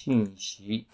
信息。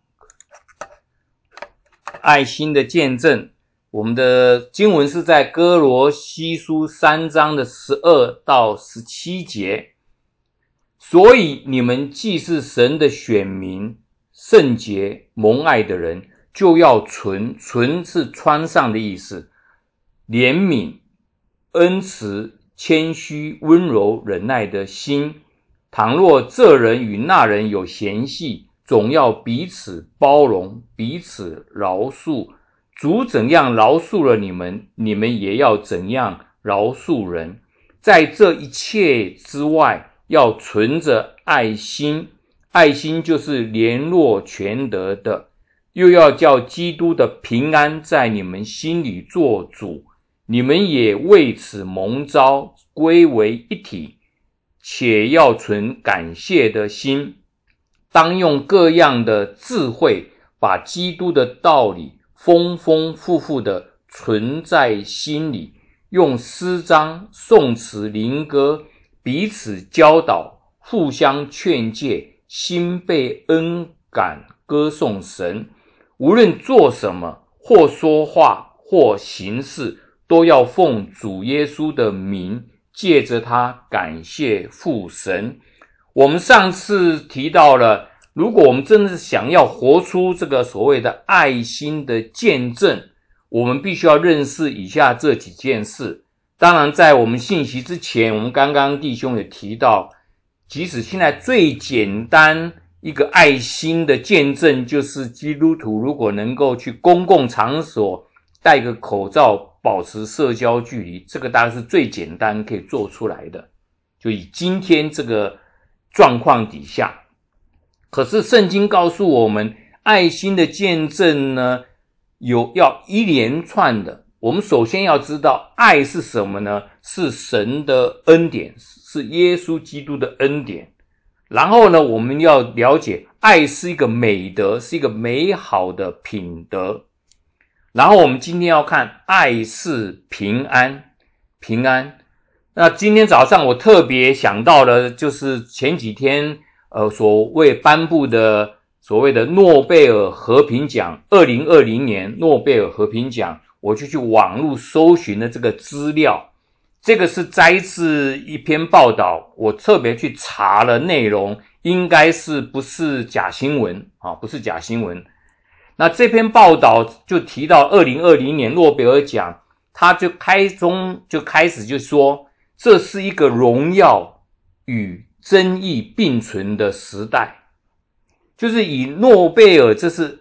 爱心的见证，我们的经文是在哥罗西书3章的12到17节。所以你们既是神的选民，圣洁蒙爱的人，就要存是穿上的意思，怜悯、恩慈、谦虚、温柔、忍耐的心。倘若这人与那人有嫌隙，总要彼此包容，彼此饶恕。主怎样饶恕了你们，你们也要怎样饶恕人。在这一切之外，要存着爱心，爱心就是联络全德的，又要叫基督的平安在你们心里做主，你们也为此蒙召归为一体，且要存感谢的心，当用各样的智慧，把基督的道理丰丰富富的存在心里，用诗章、颂词、灵歌彼此教导，互相劝诫，心被恩感歌颂神。无论做什么，或说话，或行事，都要奉主耶稣的名，借着他感谢父神。我们上次提到了，如果我们真的是想要活出这个所谓的爱心的见证，我们必须要认识以下这几件事。当然在我们信息之前，我们刚刚弟兄也提到，即使现在最简单一个爱心的见证，就是基督徒如果能够去公共场所戴个口罩，保持社交距离，这个大概是最简单可以做出来的，就以今天这个状况底下。可是圣经告诉我们，爱心的见证呢，要一连串的。我们首先要知道爱是什么呢？是神的恩典，是耶稣基督的恩典。然后呢，我们要了解爱是一个美德，是一个美好的品德。然后我们今天要看爱是平安，平安。那今天早上我特别想到了，就是前几天所谓颁布的所谓的诺贝尔和平奖，2020年诺贝尔和平奖，我就去网络搜寻了这个资料。这个是摘自一篇报道，我特别去查了内容，应该是不是假新闻啊？不是假新闻。那这篇报道就提到2020年诺贝尔奖，他就开始就说，这是一个荣耀与争议并存的时代。就是以诺贝尔，这是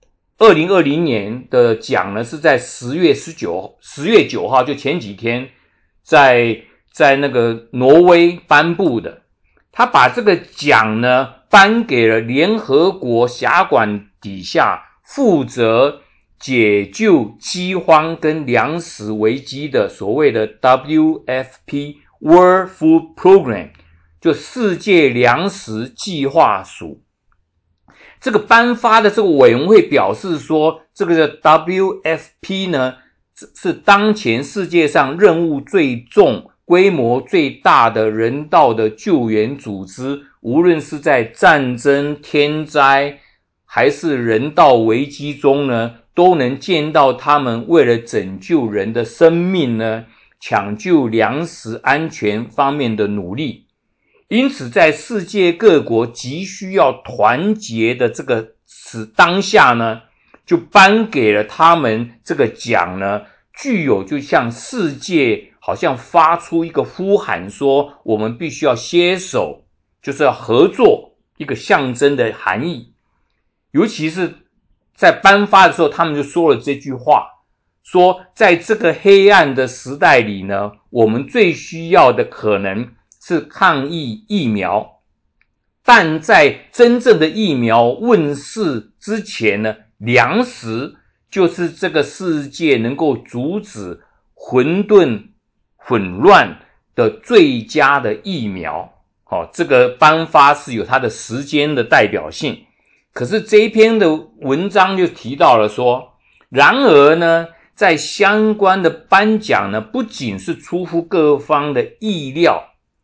2020年的奖呢，是在10月9号，就前几天在那个挪威颁布的。他把这个奖呢颁给了联合国辖管底下负责解救饥荒跟粮食危机的所谓的 WFP World Food Program， 就世界粮食计划署。这个颁发的这个委员会表示说，这个 WFP 呢是当前世界上任务最重、规模最大的人道的救援组织，无论是在战争、天灾还是人道危机中呢，都能见到他们为了拯救人的生命呢，抢救粮食安全方面的努力。因此在世界各国急需要团结的这个当下呢，就颁给了他们这个奖呢，具有就像世界好像发出一个呼喊说，我们必须要携手，就是要合作，一个象征的含义。尤其是在颁发的时候，他们就说了这句话，说在这个黑暗的时代里呢，我们最需要的可能是抗疫疫苗，但在真正的疫苗问世之前呢，粮食就是这个世界能够阻止混乱的最佳的疫苗。这个颁发是有它的时间的代表性。可是这一篇的文章就提到了说，然而呢，在相关的颁奖呢，不仅是出乎各方的意料，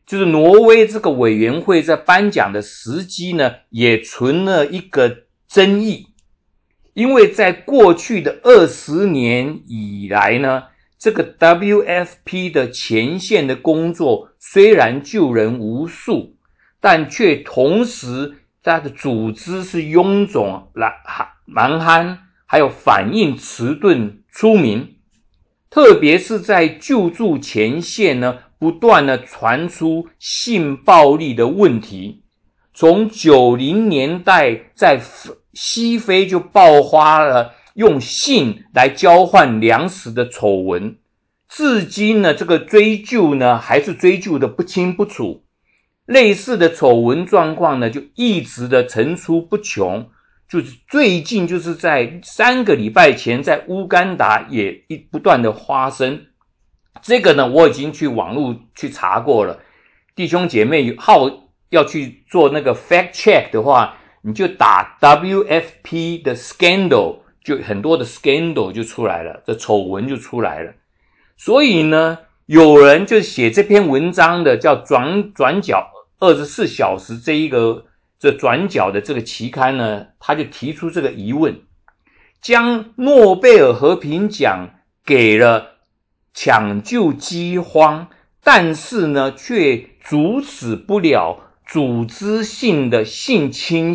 就是挪威这个委员会在颁奖的时机呢，也存了一个争议。因为在过去的20年以来呢，这个 WFP 的前线的工作虽然救人无数，但却同时它的组织是臃肿、蛮憨，还有反应迟钝出名。特别是在救助前线呢，不断的传出性暴力的问题。从90年代在西非就爆发了用性来交换粮食的丑闻，至今呢，这个追究呢还是追究的不清不楚。类似的丑闻状况呢，就一直的层出不穷。就是最近就是在3个礼拜前，在乌干达也不断的发生。这个呢，我已经去网络去查过了。弟兄姐妹要去做那个 fact check 的话，你就打 WFP 的 scandal， 就很多的 scandal 就出来了，这丑闻就出来了。所以呢，有人就写这篇文章的叫转角24小时这转角的这个期刊呢，他就提出这个疑问，将诺贝尔和平奖给了抢救饥荒，但是呢，却阻止不了组织性的性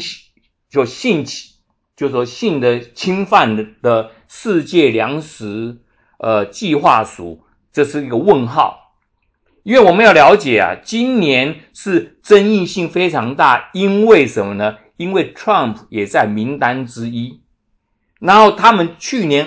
的侵犯的世界粮食计划署，这是一个问号。因为我们要了解啊，今年是争议性非常大，因为什么呢？因为 Trump 也在名单之一。然后他们去年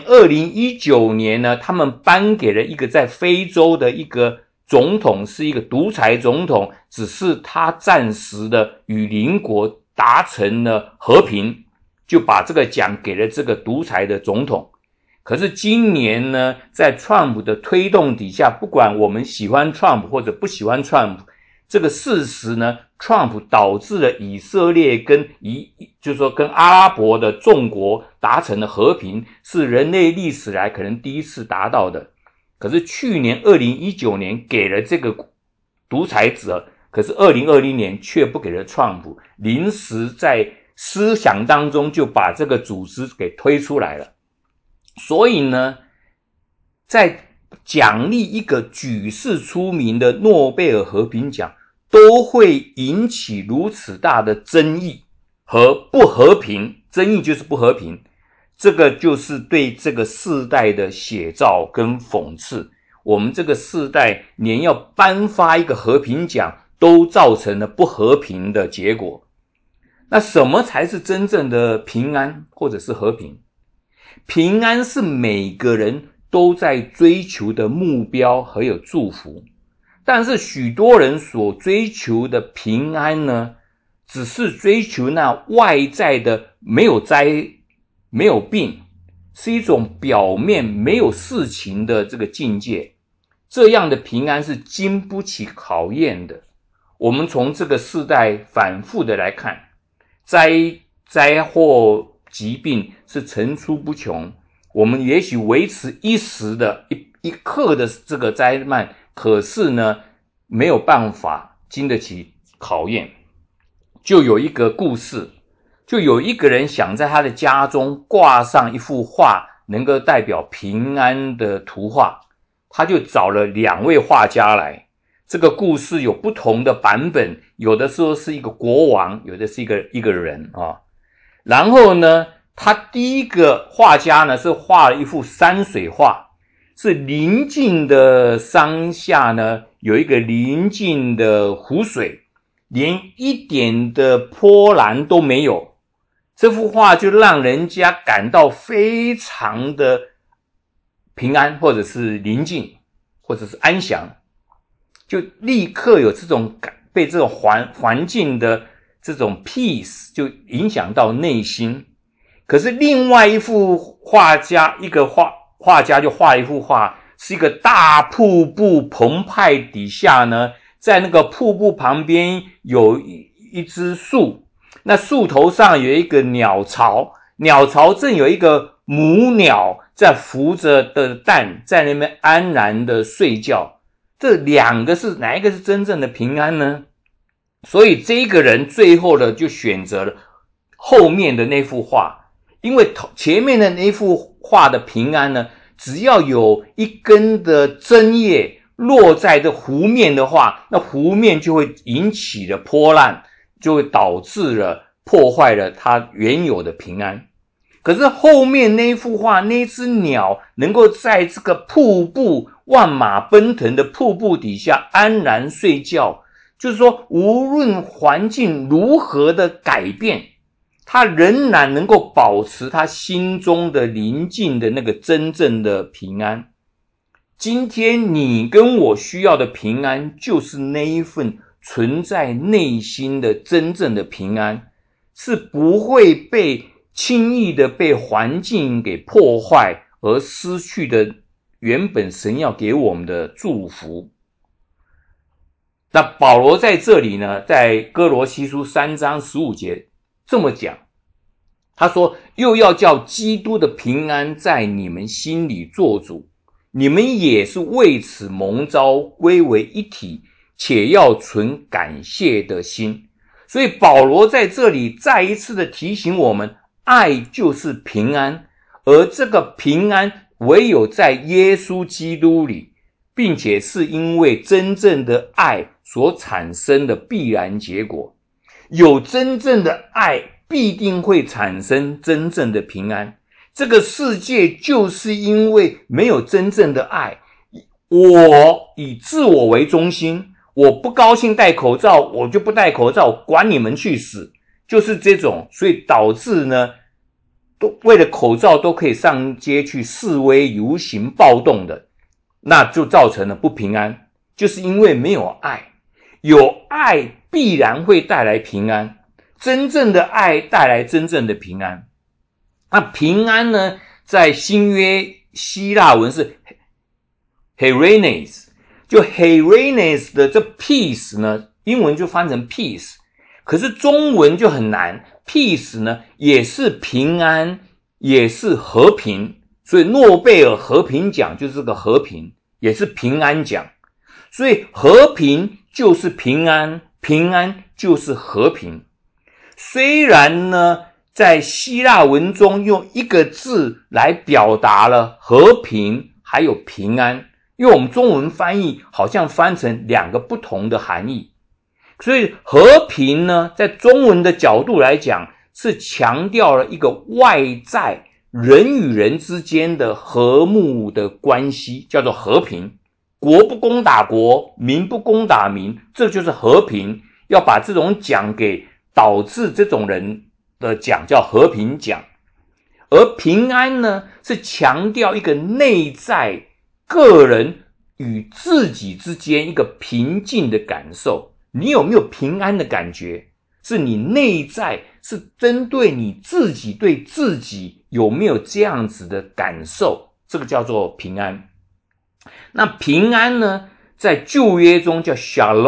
2019年呢，他们颁给了一个在非洲的一个总统，是一个独裁总统，只是他暂时的与邻国达成了和平，就把这个奖给了这个独裁的总统。可是今年呢，在 Trump 的推动底下，不管我们喜欢 Trump 或者不喜欢 Trump， 这个事实呢， Trump 导致了以色列就是说跟阿拉伯的众国达成了和平，是人类历史来可能第一次达到的。可是去年2019年给了这个独裁者，可是2020年却不给了 Trump， 临时在思想当中就把这个组织给推出来了。所以呢，在奖励一个举世出名的诺贝尔和平奖，都会引起如此大的争议和不和平。争议就是不和平，这个就是对这个世代的写照跟讽刺。我们这个世代连要颁发一个和平奖，都造成了不和平的结果。那什么才是真正的平安或者是和平？平安是每个人都在追求的目标和有祝福，但是许多人所追求的平安呢，只是追求那外在的没有灾没有病，是一种表面没有事情的这个境界。这样的平安是经不起考验的。我们从这个世代反复的来看，灾祸疾病是层出不穷，我们也许维持一时的一刻的这个灾难，可是呢，没有办法经得起考验。就有一个故事，就有一个人想在他的家中挂上一幅画，能够代表平安的图画，他就找了2位画家来。这个故事有不同的版本，有的时候是一个国王，有的是一个人啊。然后呢，他第一个画家呢是画了一幅山水画，是邻近的山下呢有一个邻近的湖水，连一点的波澜都没有。这幅画就让人家感到非常的平安，或者是宁静，或者是安详，就立刻有这种被这种环境的这种 peace 就影响到内心。可是另外一幅画家就画一幅画，是一个大瀑布澎湃底下呢，在那个瀑布旁边有一只树，那树头上有一个鸟巢，鸟巢正有一个母鸟在孵着的蛋，在那边安然的睡觉。 这两个是哪一个是真正的平安呢？所以这个人最后呢就选择了后面的那幅画，因为前面的那幅画的平安呢，只要有一根的针叶落在这湖面的话，那湖面就会引起了波澜，就会导致了破坏了它原有的平安。可是后面那幅画，那只鸟能够在这个瀑布万马奔腾的瀑布底下安然睡觉，就是说无论环境如何的改变，它仍然能够保持它心中的宁静的那个真正的平安。今天你跟我需要的平安，就是那一份存在内心的真正的平安，是不会被轻易的被环境给破坏而失去的原本神要给我们的祝福。那保罗在这里呢，在哥罗西书3章15节这么讲，他说，又要叫基督的平安在你们心里做主，你们也是为此蒙召归为一体，且要存感谢的心。所以保罗在这里再一次的提醒我们，爱就是平安，而这个平安唯有在耶稣基督里，并且是因为真正的爱所产生的必然结果。有真正的爱，必定会产生真正的平安。这个世界就是因为没有真正的爱，我以自我为中心，我不高兴戴口罩，我就不戴口罩，管你们去死，就是这种，所以导致呢，都为了口罩都可以上街去示威游行暴动的，那就造成了不平安，就是因为没有爱。有爱必然会带来平安，真正的爱带来真正的平安。那平安呢，在新约希腊文是 Herenes， 就 Herenes 的这 peace 呢，英文就翻成 peace， 可是中文就很难， peace 呢也是平安，也是和平，所以诺贝尔和平奖就是这个和平，也是平安奖。所以和平就是平安，平安就是和平。虽然呢，在希腊文中用一个字来表达了和平还有平安，因为我们中文翻译好像翻成两个不同的含义。所以和平呢，在中文的角度来讲，是强调了一个外在人与人之间的和睦的关系，叫做和平。国不攻打国，民不攻打民，这就是和平。要把这种奖给导致这种人的奖叫和平奖。而平安呢，是强调一个内在个人与自己之间一个平静的感受。你有没有平安的感觉？是你内在，是针对你自己，对自己有没有这样子的感受，这个叫做平安。那平安呢，在旧约中叫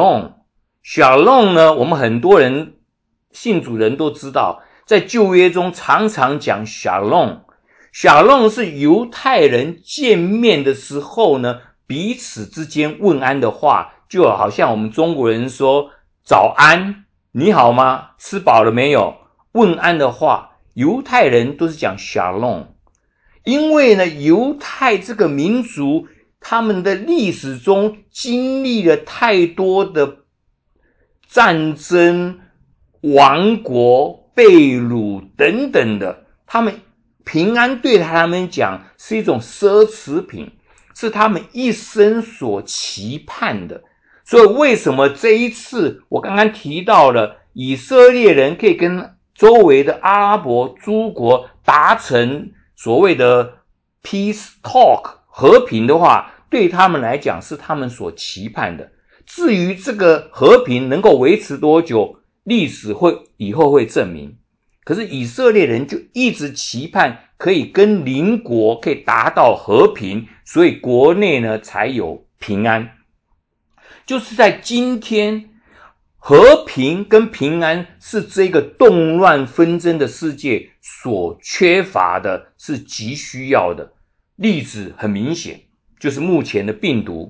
Shalom。Shalom 呢，我们很多人信主人都知道，在旧约中常常讲 Shalom。Shalom 是犹太人见面的时候呢，彼此之间问安的话，就好像我们中国人说早安，你好吗？吃饱了没有？问安的话，犹太人都是讲 Shalom。因为呢，犹太这个民族他们的历史中经历了太多的战争、亡国、被掳等等的，他们平安对他们讲是一种奢侈品，是他们一生所期盼的。所以为什么这一次我刚刚提到了以色列人可以跟周围的阿拉伯诸国达成所谓的 peace talk 和平的话，对他们来讲是他们所期盼的。至于这个和平能够维持多久，历史以后会证明。可是以色列人就一直期盼可以跟邻国可以达到和平，所以国内呢才有平安。就是在今天，和平跟平安是这个动乱纷争的世界所缺乏的，是极需要的。例子很明显，就是目前的病毒。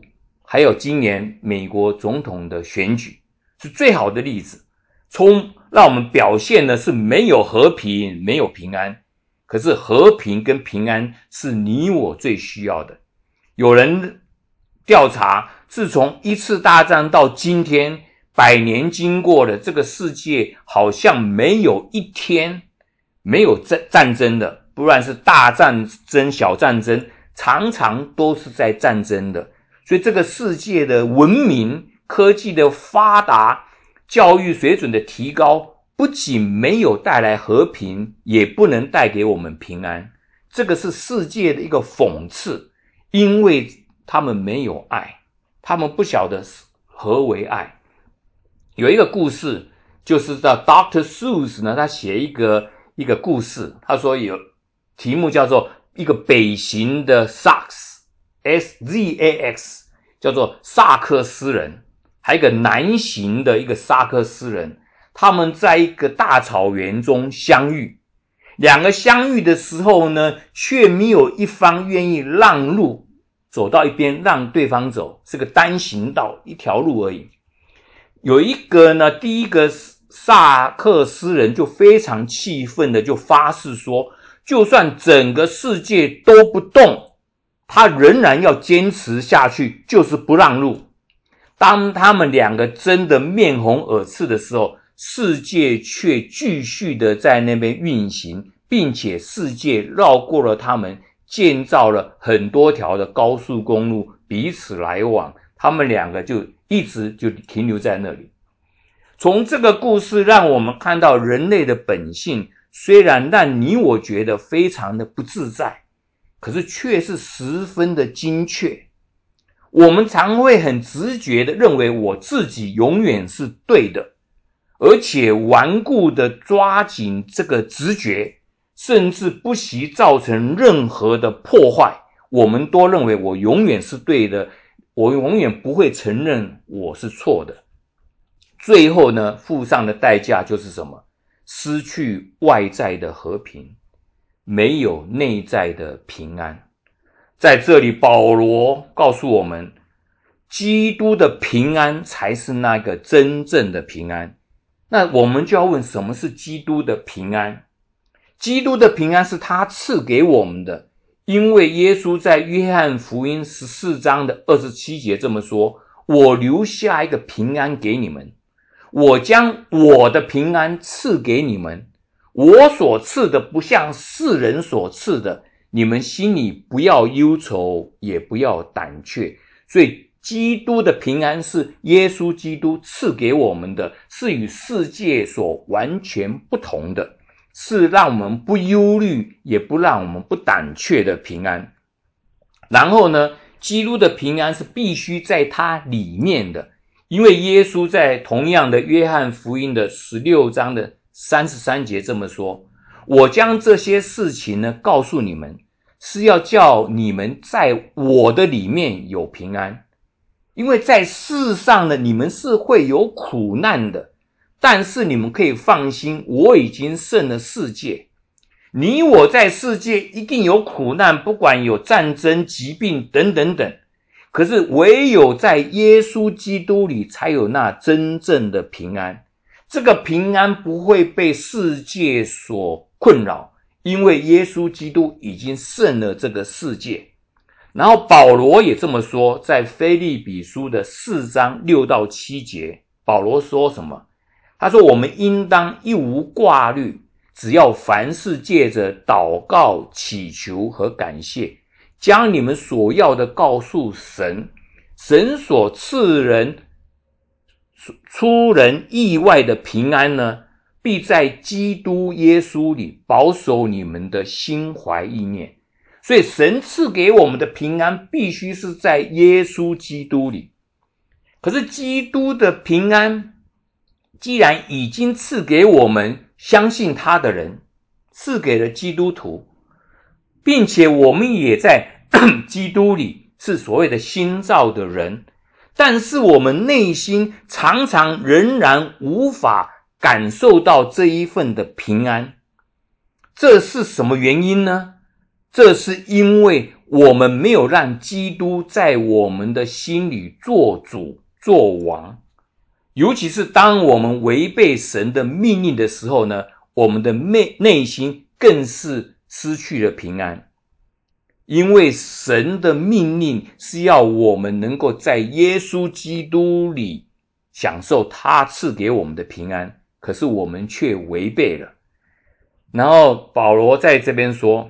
还有今年美国总统的选举是最好的例子，让我们表现的是没有和平，没有平安。可是和平跟平安是你我最需要的。有人调查，自从一次大战到今天100年经过了，这个世界好像没有一天没有战争的，不论是大战争小战争，常常都是在战争的。所以这个世界的文明科技的发达，教育水准的提高，不仅没有带来和平，也不能带给我们平安。这个是世界的一个讽刺，因为他们没有爱，他们不晓得何为爱。有一个故事，就是到 Dr. Seuss 呢，他写一个故事，他说有题目叫做一个北型的萨克斯 SZAX， 叫做萨克斯人，还有一个南型的一个萨克斯人，他们在一个大草原中相遇。两个相遇的时候呢，却没有一方愿意让路，走到一边让对方走，是个单行道，一条路而已。有一个呢，第一个萨克斯人就非常气愤的就发誓说，就算整个世界都不动，他仍然要坚持下去，就是不让路。当他们两个争得面红耳赤的时候，世界却继续的在那边运行，并且世界绕过了他们，建造了很多条的高速公路，彼此来往，他们两个就一直就停留在那里。从这个故事让我们看到人类的本性，虽然让你我觉得非常的不自在，可是却是十分的精确。我们常会很直觉的认为我自己永远是对的，而且顽固的抓紧这个直觉，甚至不惜造成任何的破坏。我们都认为我永远是对的，我永远不会承认我是错的。最后呢，付上的代价就是什么？失去外在的和平，没有内在的平安。在这里，保罗告诉我们，基督的平安才是那个真正的平安。那我们就要问，什么是基督的平安？基督的平安是他赐给我们的，因为耶稣在约翰福音14章的27节这么说，我留下一个平安给你们，我将我的平安赐给你们，我所赐的不像世人所赐的，你们心里不要忧愁，也不要胆怯。所以基督的平安是耶稣基督赐给我们的，是与世界所完全不同的，是让我们不忧虑，也不让我们不胆怯的平安。然后呢，基督的平安是必须在他里面的，因为耶稣在同样的约翰福音的16章的33节这么说，我将这些事情呢告诉你们，是要叫你们在我的里面有平安。因为在世上呢，你们是会有苦难的，但是你们可以放心，我已经胜了世界。你我在世界一定有苦难，不管有战争、疾病等等等，可是唯有在耶稣基督里才有那真正的平安。这个平安不会被世界所困扰，因为耶稣基督已经胜了这个世界。然后保罗也这么说，在腓立比书的4章6到7节，保罗说什么？他说，我们应当一无挂虑，只要凡事借着祷告、祈求和感谢，将你们所要的告诉神，神所赐人出人意外的平安呢，必在基督耶稣里保守你们的心怀意念。所以神赐给我们的平安必须是在耶稣基督里。可是基督的平安既然已经赐给我们相信他的人，赐给了基督徒，并且我们也在基督里是所谓的新造的人，但是我们内心常常仍然无法感受到这一份的平安。这是什么原因呢？ 这是因为我们没有让基督在我们的心里做主做王，尤其是当我们违背神的命令的时候呢，我们的内心更是失去了平安。因为神的命令是要我们能够在耶稣基督里享受他赐给我们的平安，可是我们却违背了。然后保罗在这边说，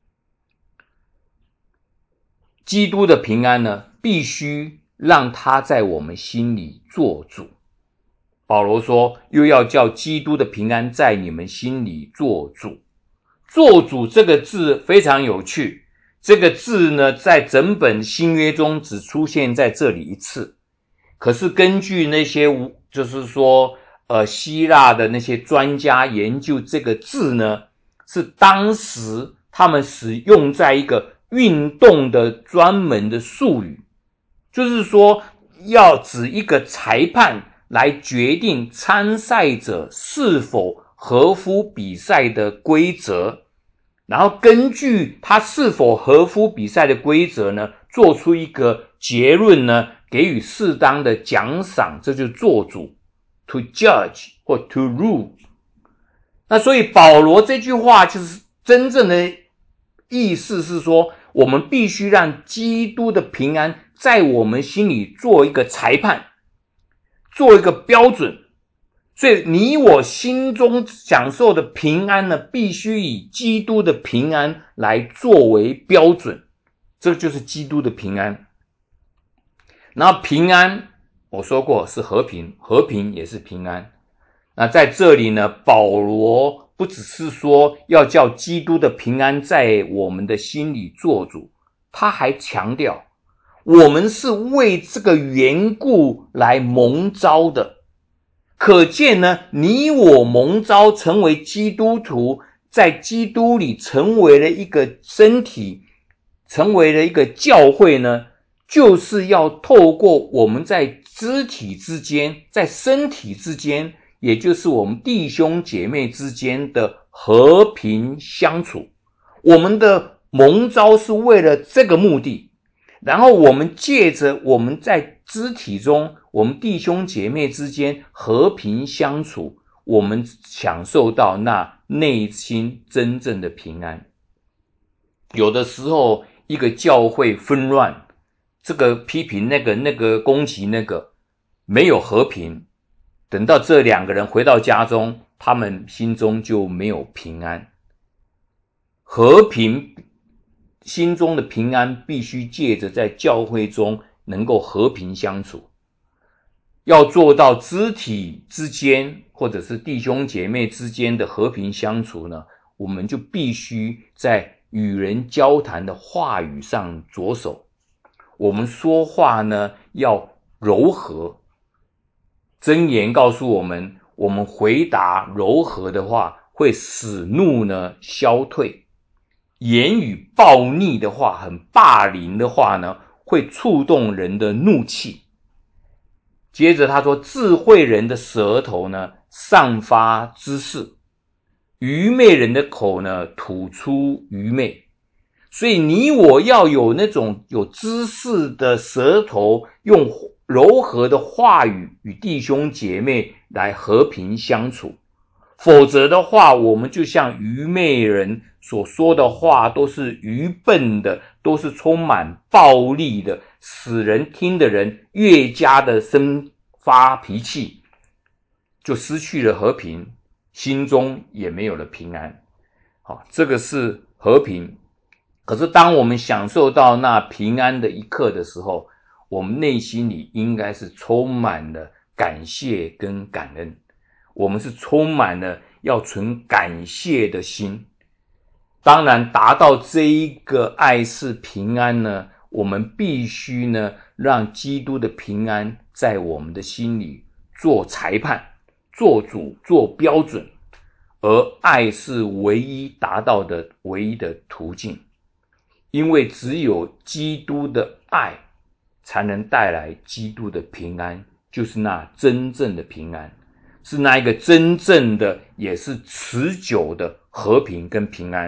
基督的平安呢，必须让他在我们心里做主。保罗说，又要叫基督的平安在你们心里做主。做主这个字非常有趣，这个字呢，在整本新约中只出现在这里一次。可是根据那些就是说希腊的那些专家研究，这个字呢，是当时他们使用在一个运动的专门的术语，就是说要指一个裁判来决定参赛者是否合乎比赛的规则，然后根据他是否合乎比赛的规则呢，做出一个结论呢，给予适当的奖赏，这就是做主 to judge 或 to rule。 那所以保罗这句话就是真正的意思是说，我们必须让基督的平安在我们心里做一个裁判，做一个标准。所以你我心中享受的平安呢，必须以基督的平安来作为标准，这就是基督的平安。然后平安我说过是和平，和平也是平安。那在这里呢，保罗不只是说要叫基督的平安在我们的心里做主，他还强调我们是为这个缘故来蒙召的。可见呢，你我蒙召成为基督徒，在基督里成为了一个身体，成为了一个教会呢，就是要透过我们在肢体之间，在身体之间，也就是我们弟兄姐妹之间的和平相处。我们的蒙召是为了这个目的，然后我们借着我们在肢体中，我们弟兄姐妹之间和平相处，我们享受到那内心真正的平安。有的时候一个教会纷乱，这个批评那个攻击那个，没有和平，等到这两个人回到家中，他们心中就没有平安。和平，心中的平安必须借着在教会中能够和平相处。要做到肢体之间或者是弟兄姐妹之间的和平相处呢，我们就必须在与人交谈的话语上着手。我们说话呢要柔和，箴言告诉我们，我们回答柔和的话会使怒呢消退，言语暴逆的话，很霸凌的话呢，会触动人的怒气。接着他说，智慧人的舌头呢散发知识，愚昧人的口呢吐出愚昧。所以你我要有那种有知识的舌头，用柔和的话语与弟兄姐妹来和平相处。否则的话，我们就像愚昧人所说的话都是愚笨的，都是充满暴力的，使人听的人越加的生发脾气，就失去了和平，心中也没有了平安。好，这个是和平。可是当我们享受到那平安的一刻的时候，我们内心里应该是充满了感谢跟感恩，我们是充满了要存感谢的心。当然达到这一个爱是平安呢，我们必须呢让基督的平安在我们的心里做裁判，做主，做标准，而爱是唯一达到的唯一的途径。因为只有基督的爱才能带来基督的平安，就是那真正的平安，是那一个真正的也是持久的和平跟平安，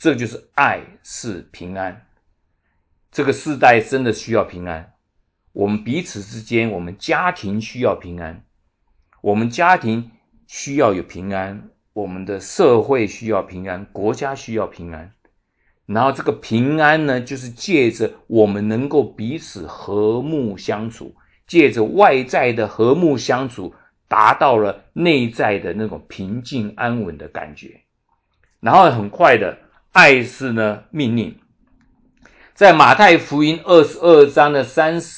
这就是爱是平安。这个世代真的需要平安，我们彼此之间，我们家庭需要平安，我们家庭需要有平安，我们的社会需要平安，国家需要平安。然后这个平安呢，就是借着我们能够彼此和睦相处，借着外在的和睦相处，达到了内在的那种平静安稳的感觉。然后很快的，爱是呢命令。在马太福音22章的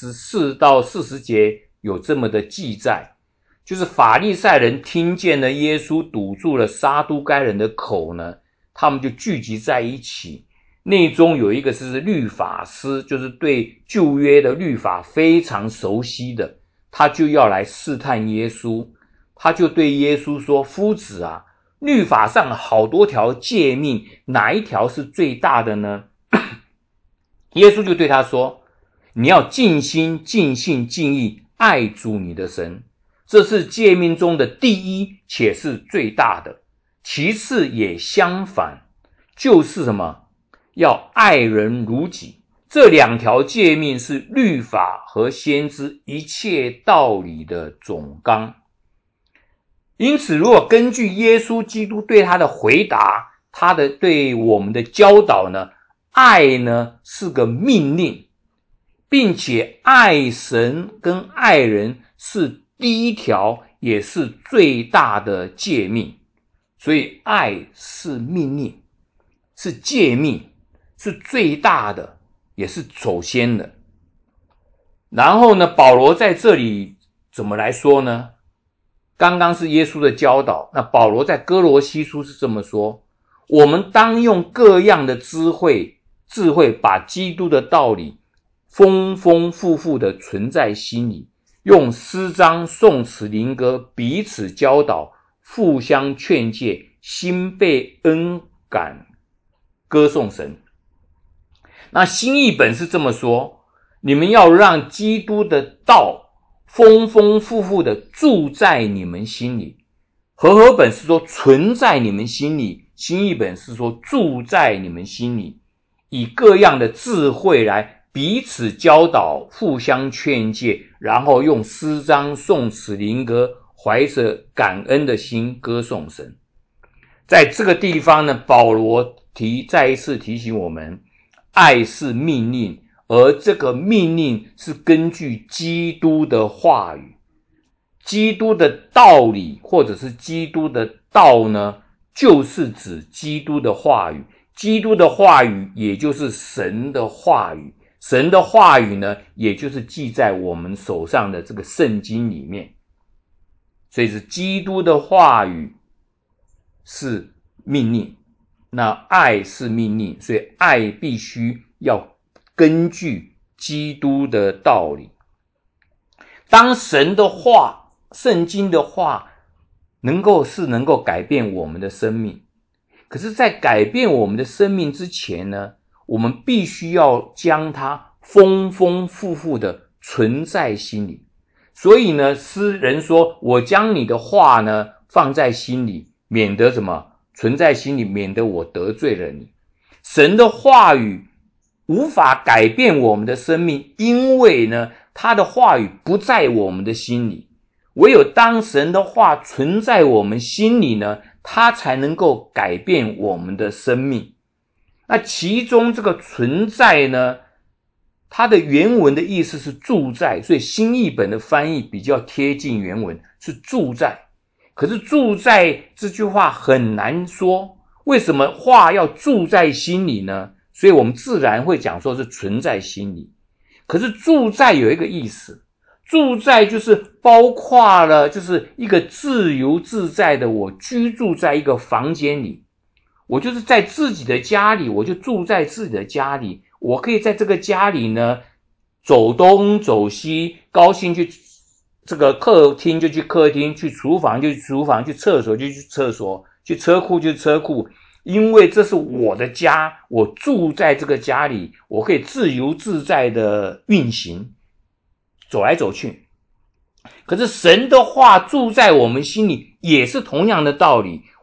34到40节有这么的记载，就是法利赛人听见了耶稣堵住了撒都该人的口呢，他们就聚集在一起，内中有一个是律法师，就是对旧约的律法非常熟悉的，他就要来试探耶稣。他就对耶稣说，夫子啊，律法上好多条诫命，哪一条是最大的呢？耶稣就对他说，你要尽心尽性尽意爱主你的神，这是诫命中的第一，且是最大的。其次也相反，就是什么？要爱人如己。这两条诫命是律法和先知一切道理的总纲。因此，如果根据耶稣基督对他的回答，他的对我们的教导呢，爱呢是个命令，并且爱神跟爱人是第一条，也是最大的诫命。所以爱是命令，是诫命，是最大的，也是首先的。然后呢，保罗在这里怎么来说呢？刚刚是耶稣的教导，那保罗在哥罗西书是这么说，我们当用各样的智慧把基督的道理丰丰富富的存在心里，用诗章颂词灵歌彼此教导，互相劝诫，心被恩感歌颂神。那新译本是这么说，你们要让基督的道丰丰富富的住在你们心里。和合本是说存在你们心里，新译本是说住在你们心里，以各样的智慧来彼此教导，互相劝诫，然后用诗章颂词灵歌，怀着感恩的心歌颂神。在这个地方呢，保罗再一次提醒我们，爱是命令，而这个命令是根据基督的话语，基督的道理或者是基督的道呢，就是指基督的话语。基督的话语也就是神的话语，神的话语呢，也就是记在我们手上的这个圣经里面。所以是基督的话语是命令，那爱是命令，所以爱必须要根据基督的道理。当神的话，圣经的话能够改变我们的生命，可是在改变我们的生命之前呢，我们必须要将它丰丰富富的存在心里。所以呢，诗人说，我将你的话呢放在心里，免得什么？存在心里，免得我得罪了你。神的话语无法改变我们的生命，因为呢，他的话语不在我们的心里。唯有当神的话存在我们心里呢，他才能够改变我们的生命。那其中这个存在呢，它的原文的意思是住在，所以新译本的翻译比较贴近原文，是住在。可是住在这句话很难说，为什么话要住在心里呢？所以我们自然会讲说是存在心里。可是住在有一个意思，住在就是包括了就是一个自由自在的，我居住在一个房间里，我就是在自己的家里，我就住在自己的家里，我可以在这个家里呢走东走西，高兴去这个客厅就去客厅，去厨房就去厨房，去厕所就去厕所，去车库就去车库，因为这是我的家，我住在这个家里，我可以自由自在的运行，走来走去。可是神的话住在我们心里也是同样的道理，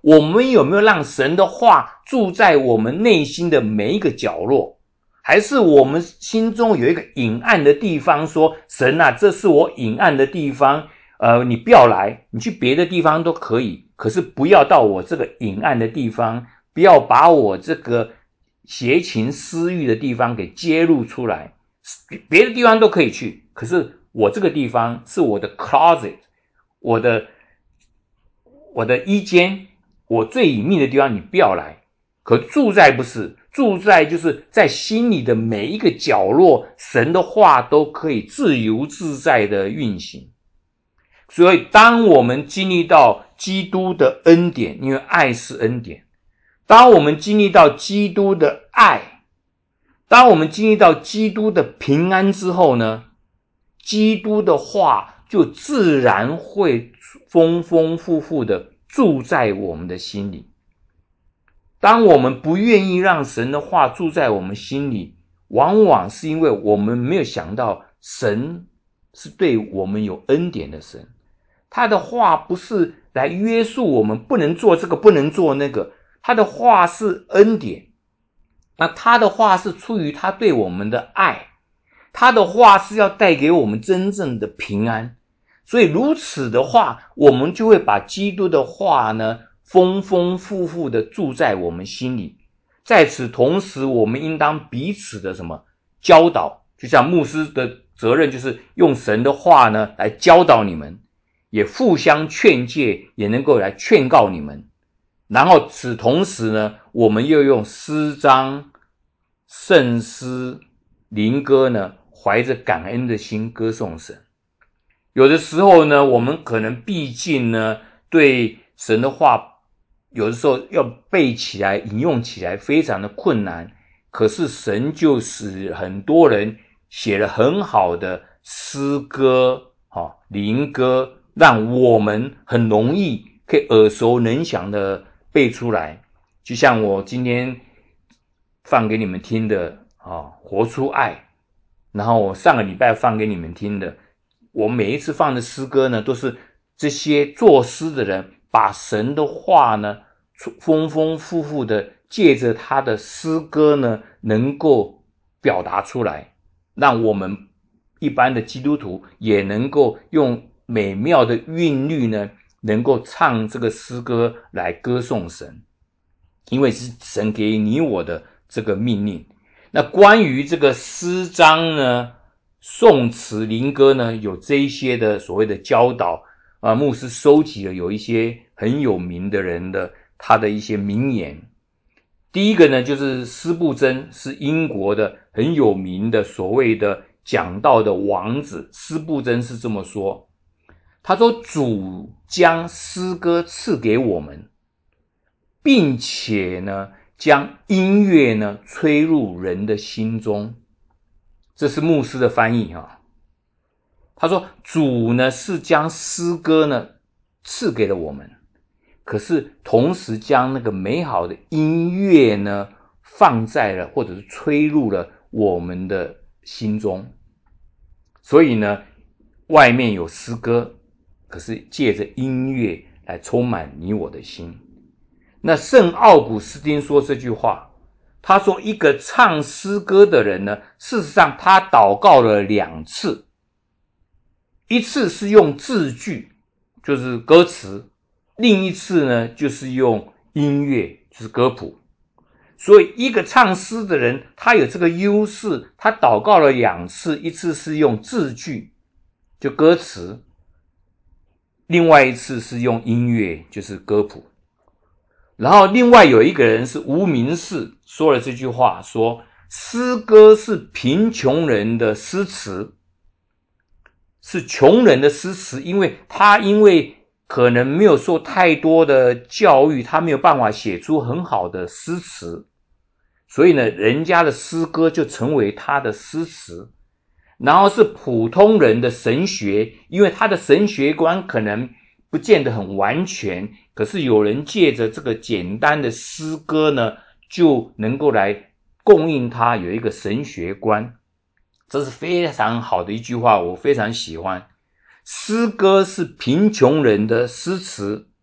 我们有没有让神的话住在我们内心的每一个角落？还是我们心中有一个隐暗的地方，说神啊，这是我隐暗的地方，你不要来，你去别的地方都可以，可是不要到我这个隐暗的地方，不要把我这个邪情私欲的地方给揭露出来。别的地方都可以去，可是我这个地方是我的 closet， 我的衣间，我最隐秘的地方你不要来。可住在不是，住在就是在心里的每一个角落，神的话都可以自由自在的运行。所以当我们经历到基督的恩典，因为爱是恩典，当我们经历到基督的爱，当我们经历到基督的平安之后呢，基督的话就自然会丰丰富富的住在我们的心里。当我们不愿意让神的话住在我们心里，往往是因为我们没有想到神是对我们有恩典的神，他的话不是来约束我们不能做这个不能做那个，他的话是恩典，那他的话是出于他对我们的爱，他的话是要带给我们真正的平安。所以如此的话，我们就会把基督的话呢丰丰富富的住在我们心里。在此同时，我们应当彼此的什么教导，就像牧师的责任就是用神的话呢来教导你们，也互相劝诫，也能够来劝告你们。然后此同时呢，我们又用诗章、圣诗、灵歌呢，怀着感恩的心歌颂神。有的时候呢，我们可能毕竟呢对神的话有的时候要背起来引用起来非常的困难，可是神就使很多人写了很好的诗歌灵歌，让我们很容易可以耳熟能详的背出来。就像我今天放给你们听的活出爱，然后我上个礼拜放给你们听的，我每一次放的诗歌呢，都是这些作诗的人把神的话呢丰丰富富的借着他的诗歌呢能够表达出来，让我们一般的基督徒也能够用美妙的韵律呢能够唱这个诗歌来歌颂神，因为是神给你我的这个命令。那关于这个诗章呢颂词灵歌呢有这一些的所谓的教导牧师收集了有一些很有名的人的他的一些名言。第一个呢就是司布真，是英国的很有名的所谓的讲道的王子。司布真是这么说，他说主将诗歌赐给我们，并且呢将音乐呢吹入人的心中。这是牧师的翻译他说主呢是将诗歌呢赐给了我们，可是同时将那个美好的音乐呢放在了或者是吹入了我们的心中。所以呢外面有诗歌，可是借着音乐来充满你我的心。那圣奥古斯丁说这句话，他说一个唱诗歌的人呢，事实上他祷告了2次，一次是用字句，就是歌词，另一次呢就是用音乐，就是歌谱。所以一个唱诗的人他有这个优势，他祷告了2次，一次是用字句，就歌词，另外一次是用音乐，就是歌谱。然后另外有一个人是无名氏，说了这句话，说诗歌是贫穷人的诗词，是穷人的诗词，因为可能没有受太多的教育，他没有办法写出很好的诗词，所以呢人家的诗歌就成为他的诗词。然后是普通人的神学，因为他的神学观可能不见得很完全，可是有人借着这个简单的诗歌呢就能够来供应他有一个神学观。这是非常好的一句话，我非常喜欢。诗歌是贫穷人的诗词，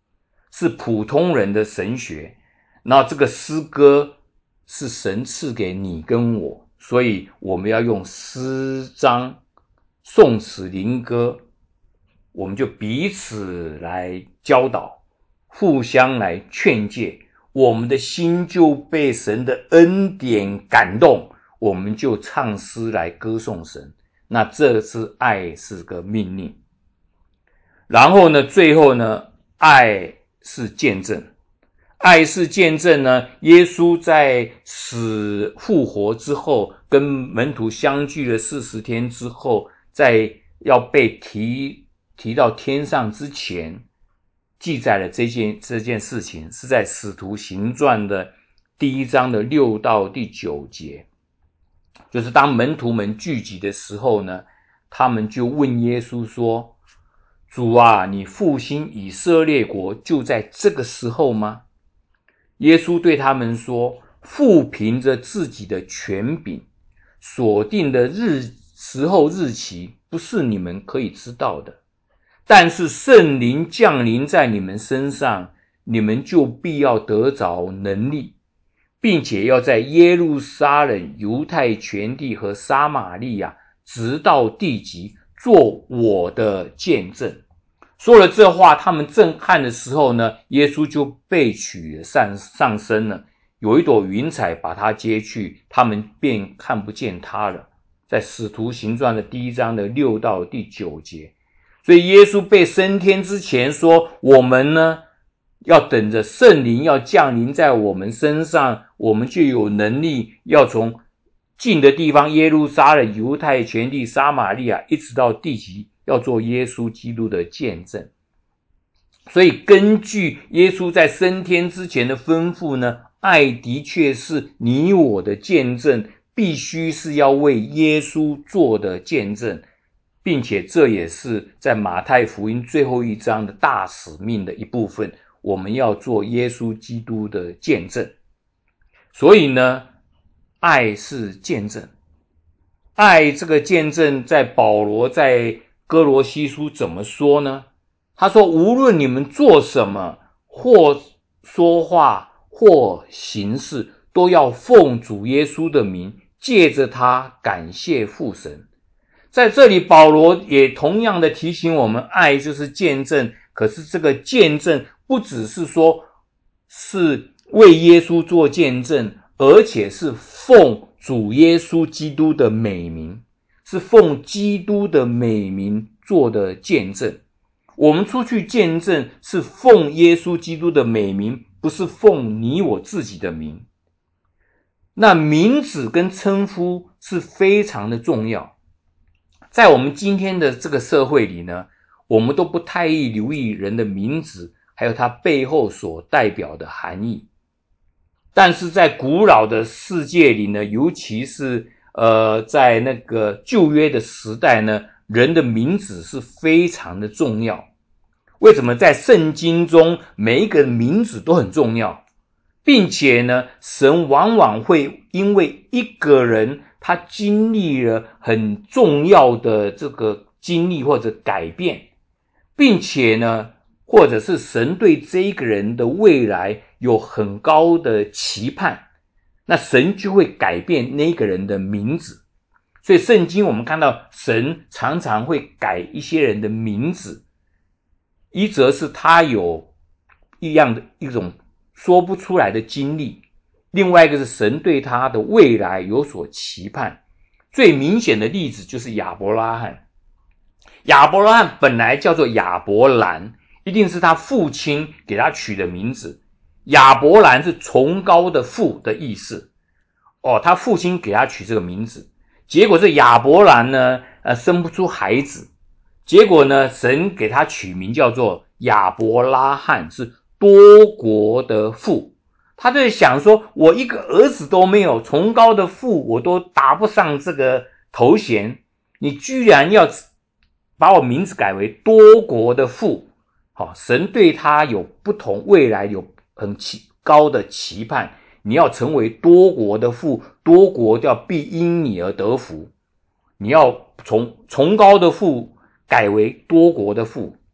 是普通人的神学，那这个诗歌是神赐给你跟我，所以我们要用诗章、颂词、灵歌，我们就彼此来教导，互相来劝诫，我们的心就被神的恩典感动，我们就唱诗来歌颂神。那这是爱，是个命令。然后呢，最后呢，爱是见证。爱是见证呢，耶稣在死复活之后，跟门徒相聚了40天之后，在要被提到天上之前，记载了这件事情，是在使徒行传的第1章的6到第9节。就是当门徒们聚集的时候呢，他们就问耶稣说，主啊，你复兴以色列国就在这个时候吗？耶稣对他们说，父凭着自己的权柄所定的时候日期，不是你们可以知道的，但是圣灵降临在你们身上，你们就必要得着能力，并且要在耶路撒冷、犹太全地和撒玛利亚直到地极做我的见证。说了这话，他们正看的时候呢，耶稣就被取上升了，有一朵云彩把他接去，他们便看不见他了。在使徒行传的第1章的6到第9节。所以耶稣被升天之前说，我们呢要等着圣灵要降临在我们身上，我们就有能力要从近的地方耶路撒冷、犹太全地、撒玛利亚一直到地极，要做耶稣基督的见证。所以根据耶稣在升天之前的吩咐呢，爱的确是你我的见证，必须是要为耶稣做的见证，并且这也是在马太福音最后1章的大使命的一部分，我们要做耶稣基督的见证。所以呢，爱是见证。爱这个见证，在保罗在哥罗西书怎么说呢？他说，无论你们做什么，或说话或行事，都要奉主耶稣的名，借着他感谢父神。在这里保罗也同样的提醒我们，爱就是见证，可是这个见证不只是说是为耶稣做见证，而且是奉主耶稣基督的美名，是奉基督的美名做的见证。我们出去见证是奉耶稣基督的美名，不是奉你我自己的名。那名字跟称呼是非常的重要。在我们今天的这个社会里呢，我们都不太留意人的名字还有它背后所代表的含义。但是在古老的世界里呢，尤其是在那个旧约的时代呢，人的名字是非常的重要。为什么在圣经中每一个名字都很重要，并且呢，神往往会因为一个人他经历了很重要的这个经历或者改变，并且呢，或者是神对这一个人的未来有很高的期盼，那神就会改变那个人的名字。所以圣经我们看到神常常会改一些人的名字，一则是他有一种说不出来的经历，另外一个是神对他的未来有所期盼。最明显的例子就是亚伯拉罕。亚伯拉罕本来叫做亚伯兰，一定是他父亲给他取的名字。亚伯兰是崇高的父的意思。他父亲给他取这个名字，结果这亚伯兰呢生不出孩子，结果呢神给他取名叫做亚伯拉罕，是多国的父。他就想说，我一个儿子都没有，崇高的父我都打不上这个头衔，你居然要把我名字改为多国的父。神对他有不同，未来有很高的期盼，你要成为多国的父，多国要必因你而得福，你要从崇高的父改为多国的父。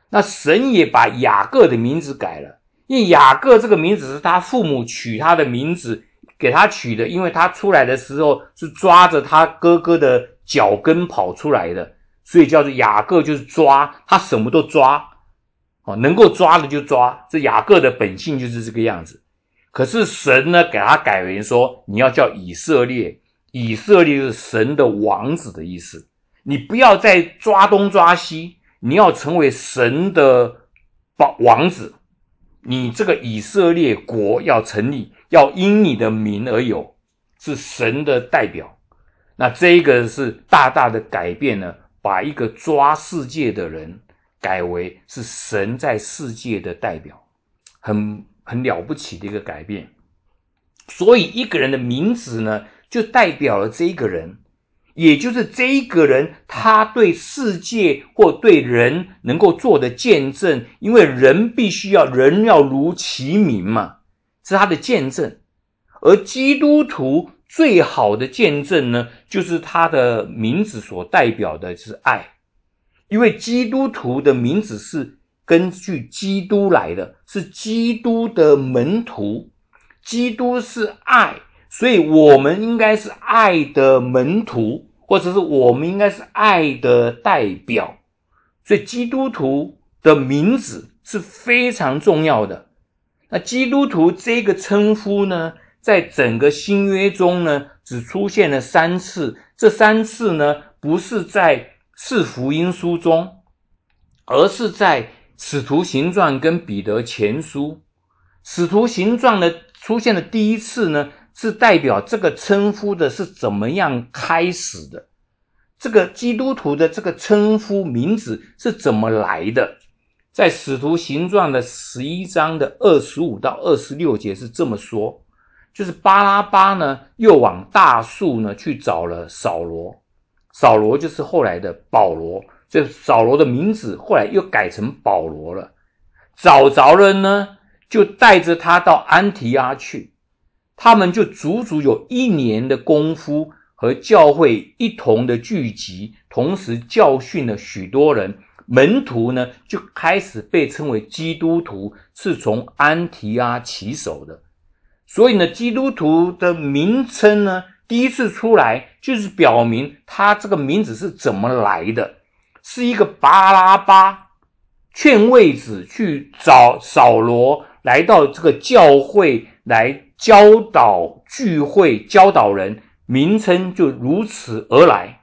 那神也把雅各的名字改了，因为雅各这个名字是他父母取他的名字给他取的，因为他出来的时候是抓着他哥哥的脚跟跑出来的，所以叫做雅各，就是抓，他什么都抓，能够抓的就抓，这雅各的本性就是这个样子。可是神呢，给他改为说你要叫以色列，以色列是神的王子的意思，你不要再抓东抓西，你要成为神的王子，你这个以色列国要成立，要因你的名而有，是神的代表。那这个是大大的改变了，把一个抓世界的人改为是神在世界的代表，很了不起的一个改变。所以一个人的名字呢，就代表了这一个人，也就是这一个人他对世界或对人能够做的见证，因为人必须人要如其名嘛，是他的见证。而基督徒最好的见证呢，就是他的名字所代表的是爱，因为基督徒的名字是根据基督来的，是基督的门徒，基督是爱，所以我们应该是爱的门徒，或者是我们应该是爱的代表。所以基督徒的名字是非常重要的。那基督徒这个称呼呢，在整个新约中呢，只出现了3次，这3次呢，不是在四福音书中，而是在使徒行传跟彼得前书。使徒行传的出现的第一次呢，是代表这个称呼的是怎么样开始的，这个基督徒的这个称呼名字是怎么来的。在使徒行传的11章的25到26节是这么说，就是巴拉巴呢又往大树呢去找了扫罗，扫罗就是后来的保罗，所以扫罗的名字后来又改成保罗了。找着了呢，就带着他到安提阿去，他们就足足有1年的功夫，和教会一同的聚集，同时教训了许多人，门徒呢就开始被称为基督徒，是从安提阿起手的。所以呢，基督徒的名称呢，第一次出来就是表明他这个名字是怎么来的，是一个巴拉巴劝慰子去找扫罗来到这个教会来教导聚会，教导人，名称就如此而来，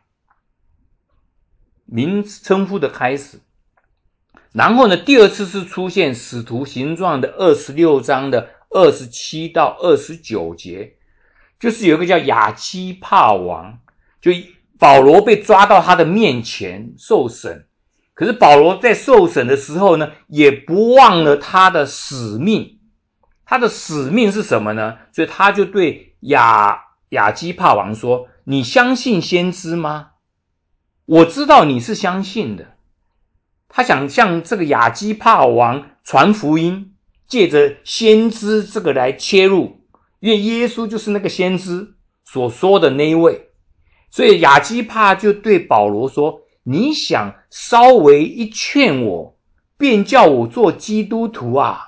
名称呼的开始。然后呢，第二次是出现使徒行传的26章的27到29节，就是有一个叫亚基帕王，就保罗被抓到他的面前受审，可是保罗在受审的时候呢，也不忘了他的使命。他的使命是什么呢？所以他就对亚基帕王说，你相信先知吗？我知道你是相信的。他想向这个亚基帕王传福音，借着先知这个来切入，因为耶稣就是那个先知所说的那一位。所以亚基帕就对保罗说，你想稍微一劝我，便叫我做基督徒啊？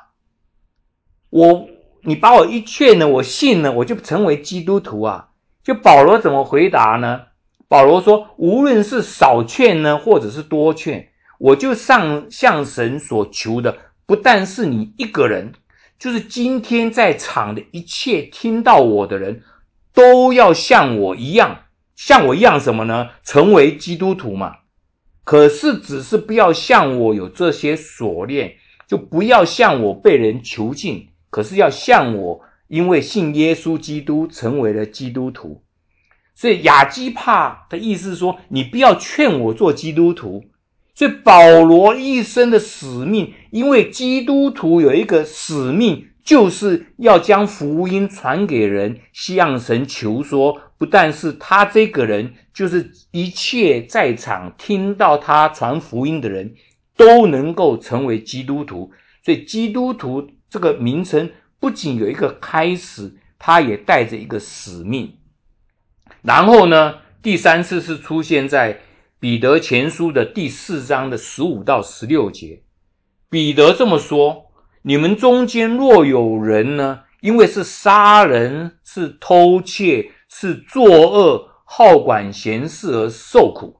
你把我一劝呢，我信了，我就成为基督徒啊？就保罗怎么回答呢？保罗说，无论是少劝呢，或者是多劝，我就向神所求的，不但是你一个人，就是今天在场的一切听到我的人，都要像我一样什么呢？成为基督徒嘛。可是只是不要像我有这些锁链，就不要像我被人囚禁，可是要像我因为信耶稣基督成为了基督徒。所以亚基帕的意思是说，你不要劝我做基督徒。所以保罗一生的使命，因为基督徒有一个使命，就是要将福音传给人，向神求说，不但是他这个人，就是一切在场听到他传福音的人都能够成为基督徒。所以基督徒这个名称不仅有一个开始，他也带着一个使命。然后呢，第3次是出现在彼得前书的第4章的15到16节， 彼得这么说，你们中间若有人呢，因为是杀人，是偷窃，是作恶，好管闲事而受苦。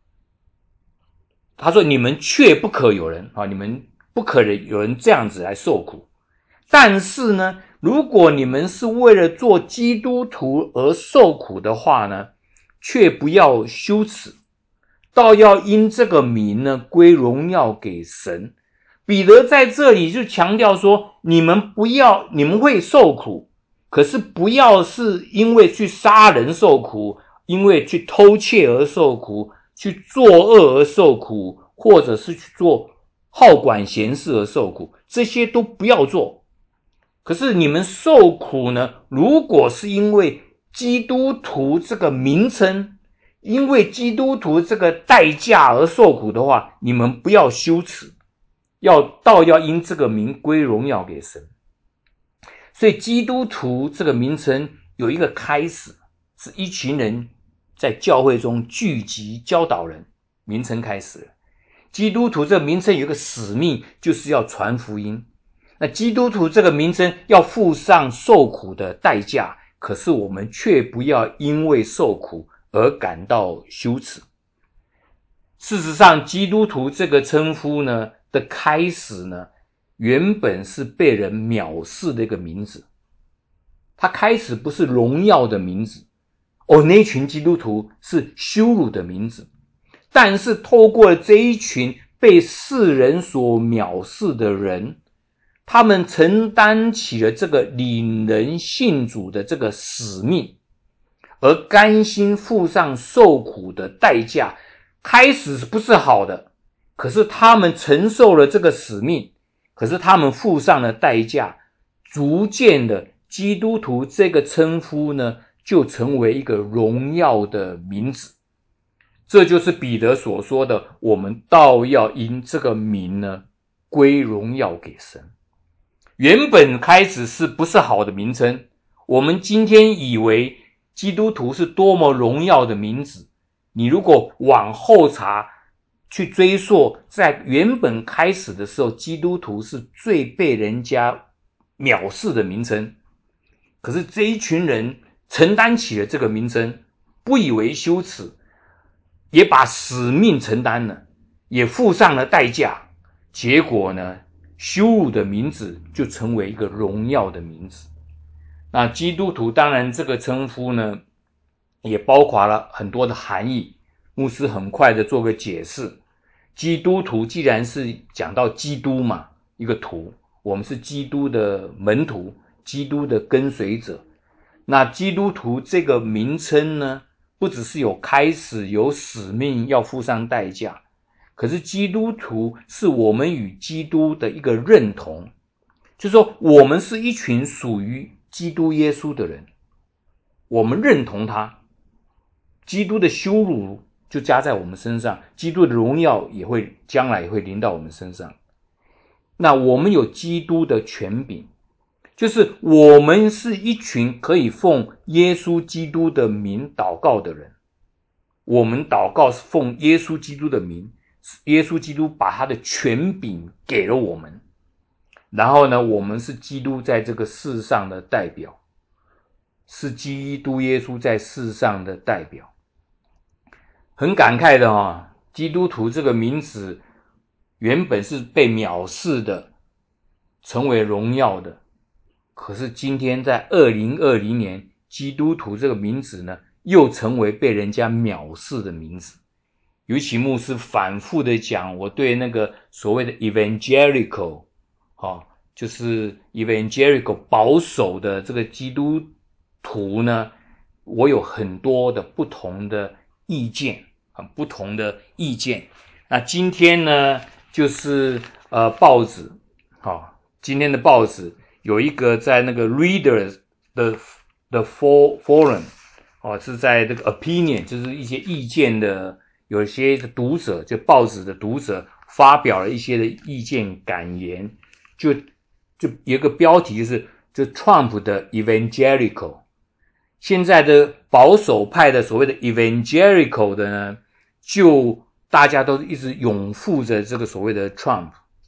他说你们却不可有人你们不可有人这样子来受苦。但是呢，如果你们是为了做基督徒而受苦的话呢，却不要羞耻，倒要因这个名呢归荣耀给神。彼得在这里就强调说，你们会受苦，可是不要是因为去杀人受苦，因为去偷窃而受苦，去作恶而受苦，或者是去做好管闲事而受苦，这些都不要做。可是你们受苦呢，如果是因为基督徒这个名称，因为基督徒这个代价而受苦的话，你们不要羞耻，倒要因这个名归荣耀给神。所以基督徒这个名称有一个开始，是一群人在教会中聚集教导人，名称开始了。基督徒这个名称有一个使命，就是要传福音。那基督徒这个名称要付上受苦的代价，可是我们却不要因为受苦而感到羞耻。事实上，基督徒这个称呼呢的开始呢，原本是被人藐视的一个名字。它开始不是荣耀的名字，那群基督徒是羞辱的名字。但是透过这一群被世人所藐视的人，他们承担起了这个领人信主的这个使命，而甘心付上受苦的代价。开始不是好的，可是他们承受了这个使命，可是他们付上了代价，逐渐的基督徒这个称呼呢，就成为一个荣耀的名字。这就是彼得所说的，我们倒要因这个名呢归荣耀给神。原本开始是不是好的名称，我们今天以为基督徒是多么荣耀的名字，你如果往后查去追溯，在原本开始的时候，基督徒是最被人家藐视的名称。可是这一群人承担起了这个名称，不以为羞耻，也把使命承担了，也付上了代价，结果呢，羞辱的名字就成为一个荣耀的名字。那基督徒当然这个称呼呢，也包括了很多的含义。牧师很快的做个解释，基督徒既然是讲到基督嘛，一个徒，我们是基督的门徒，基督的跟随者。那基督徒这个名称呢，不只是有开始，有使命，要付上代价，可是基督徒是我们与基督的一个认同，就是说我们是一群属于基督耶稣的人，我们认同他，基督的羞辱就加在我们身上，基督的荣耀将来也会临到我们身上。那我们有基督的权柄，就是我们是一群可以奉耶稣基督的名祷告的人。我们祷告是奉耶稣基督的名，耶稣基督把他的权柄给了我们，然后呢，我们是基督在这个世上的代表，是基督耶稣在世上的代表。很感慨的基督徒这个名字原本是被藐视的，成为荣耀的。可是今天在2020年，基督徒这个名字呢，又成为被人家藐视的名字。尤其牧师反复的讲，我对那个所谓的 evangelical就是 evangelical 保守的这个基督徒呢，我有很多的不同的意见，很不同的意见。那今天呢，就是报纸今天的报纸有一个在那个 Readers 的 Forum 是在这个 Opinion， 就是一些意见的，有一些读者，就报纸的读者发表了一些的意见感言，就有一个标题就 Trump 的 Evangelical。 现在的保守派的所谓的 Evangelical 的呢，就大家都一直拥护着这个所谓的 Trump。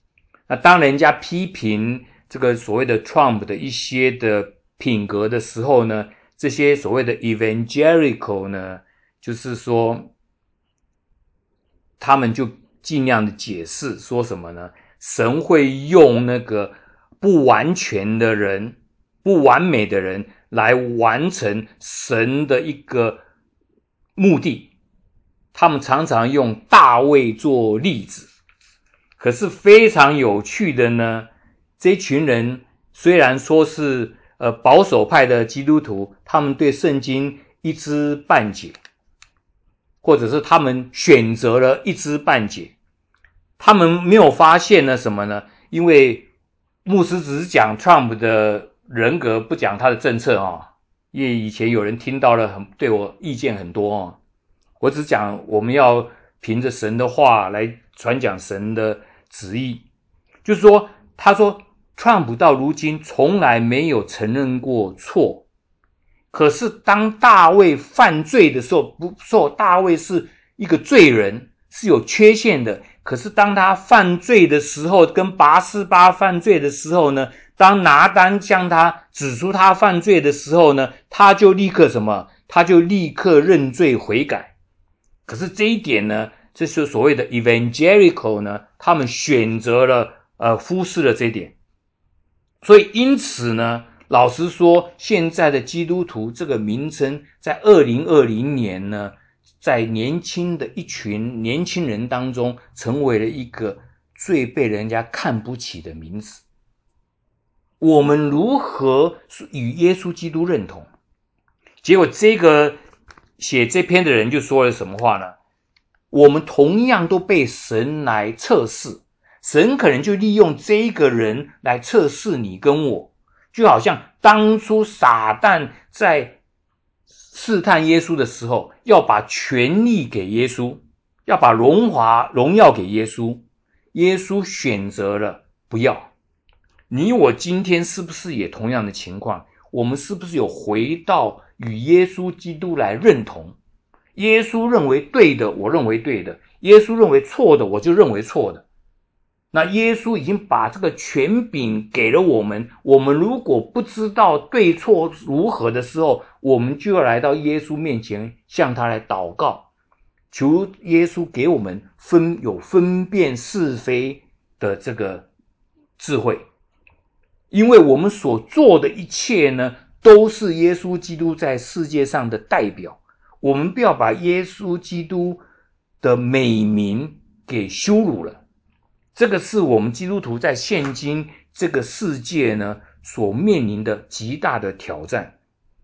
那当人家批评这个所谓的 Trump 的一些的品格的时候呢，这些所谓的 evangelical 呢，就是说他们就尽量的解释说什么呢？神会用那个不完全的人、不完美的人来完成神的一个目的。他们常常用大卫做例子。可是非常有趣的呢，这群人虽然说是保守派的基督徒，他们对圣经一知半解，或者是他们选择了一知半解，他们没有发现呢什么呢？因为牧师只是讲 Trump 的人格，不讲他的政策因为以前有人听到了对我意见很多我只讲我们要凭着神的话来传讲神的旨意。就是说，他说 Trump 到如今从来没有承认过错，可是当大卫犯罪的时候，不说大卫是一个罪人，是有缺陷的，可是当他犯罪的时候，跟拔示巴犯罪的时候呢，当拿单向他指出他犯罪的时候呢，他就立刻什么？他就立刻认罪悔改。可是这一点呢，这是所谓的 evangelical 呢，他们选择了忽视了这一点。所以因此呢，老实说，现在的基督徒这个名称在2020年呢，在年轻的一群年轻人当中成为了一个最被人家看不起的名字。我们如何与耶稣基督认同？结果这个写这篇的人就说了什么话呢？我们同样都被神来测试，神可能就利用这个人来测试你跟我，就好像当初撒旦在试探耶稣的时候，要把权力给耶稣，要把荣耀给耶稣，耶稣选择了不要。你我今天是不是也同样的情况？我们是不是有回到与耶稣基督来认同？耶稣认为对的，我认为对的；耶稣认为错的，我就认为错的。那耶稣已经把这个权柄给了我们，我们如果不知道对错如何的时候，我们就要来到耶稣面前，向他来祷告，求耶稣给我们有分辨是非的这个智慧。因为我们所做的一切呢，都是耶稣基督在世界上的代表，我们不要把耶稣基督的美名给羞辱了。这个是我们基督徒在现今这个世界呢所面临的极大的挑战。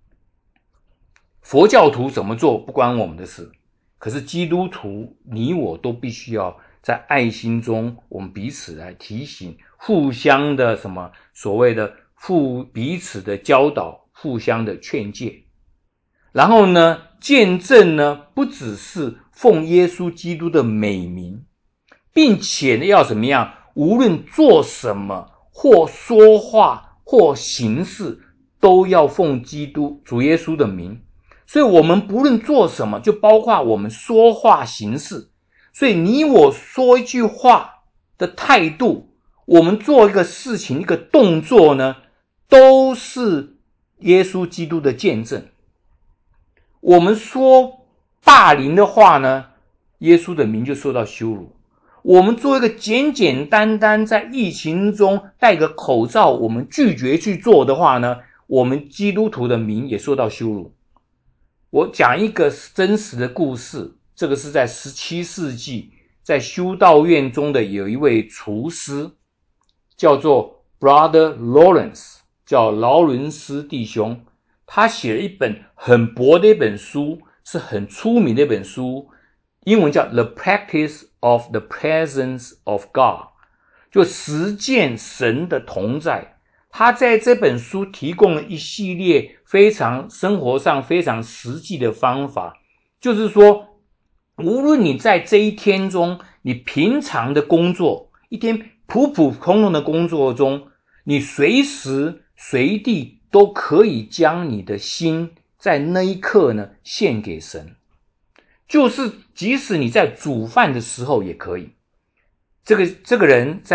佛教徒怎么做不关我们的事，可是基督徒你我都必须要在爱心中，我们彼此来提醒，互相的什么所谓的彼此的教导，互相的劝诫。然后呢，见证呢不只是奉耶稣基督的美名，并且呢要怎么样，无论做什么或说话或行事，都要奉基督主耶稣的名。所以我们不论做什么，就包括我们说话行事。所以你我说一句话的态度，我们做一个事情一个动作呢，都是耶稣基督的见证。我们说霸凌的话呢，耶稣的名就受到羞辱。我们做一个简简单单在疫情中戴个口罩，我们拒绝去做的话呢，我们基督徒的名也受到羞辱。我讲一个真实的故事，这个是在17世纪在修道院中的有一位厨师，叫做 Brother Lawrence， 叫劳伦斯弟兄。他写了一本很薄的一本书，是很出名的一本书，英文叫 The Practice of the Presence of God， 就实践神的同在。他在这本书提供了一系列生活上非常实际的方法，就是说无论你在这一天中，你平常的工作，一天普普通通的工作中，你随时随地都可以将你的心在那一刻呢献给神，就是即使你在煮饭的时候也可以。这个人在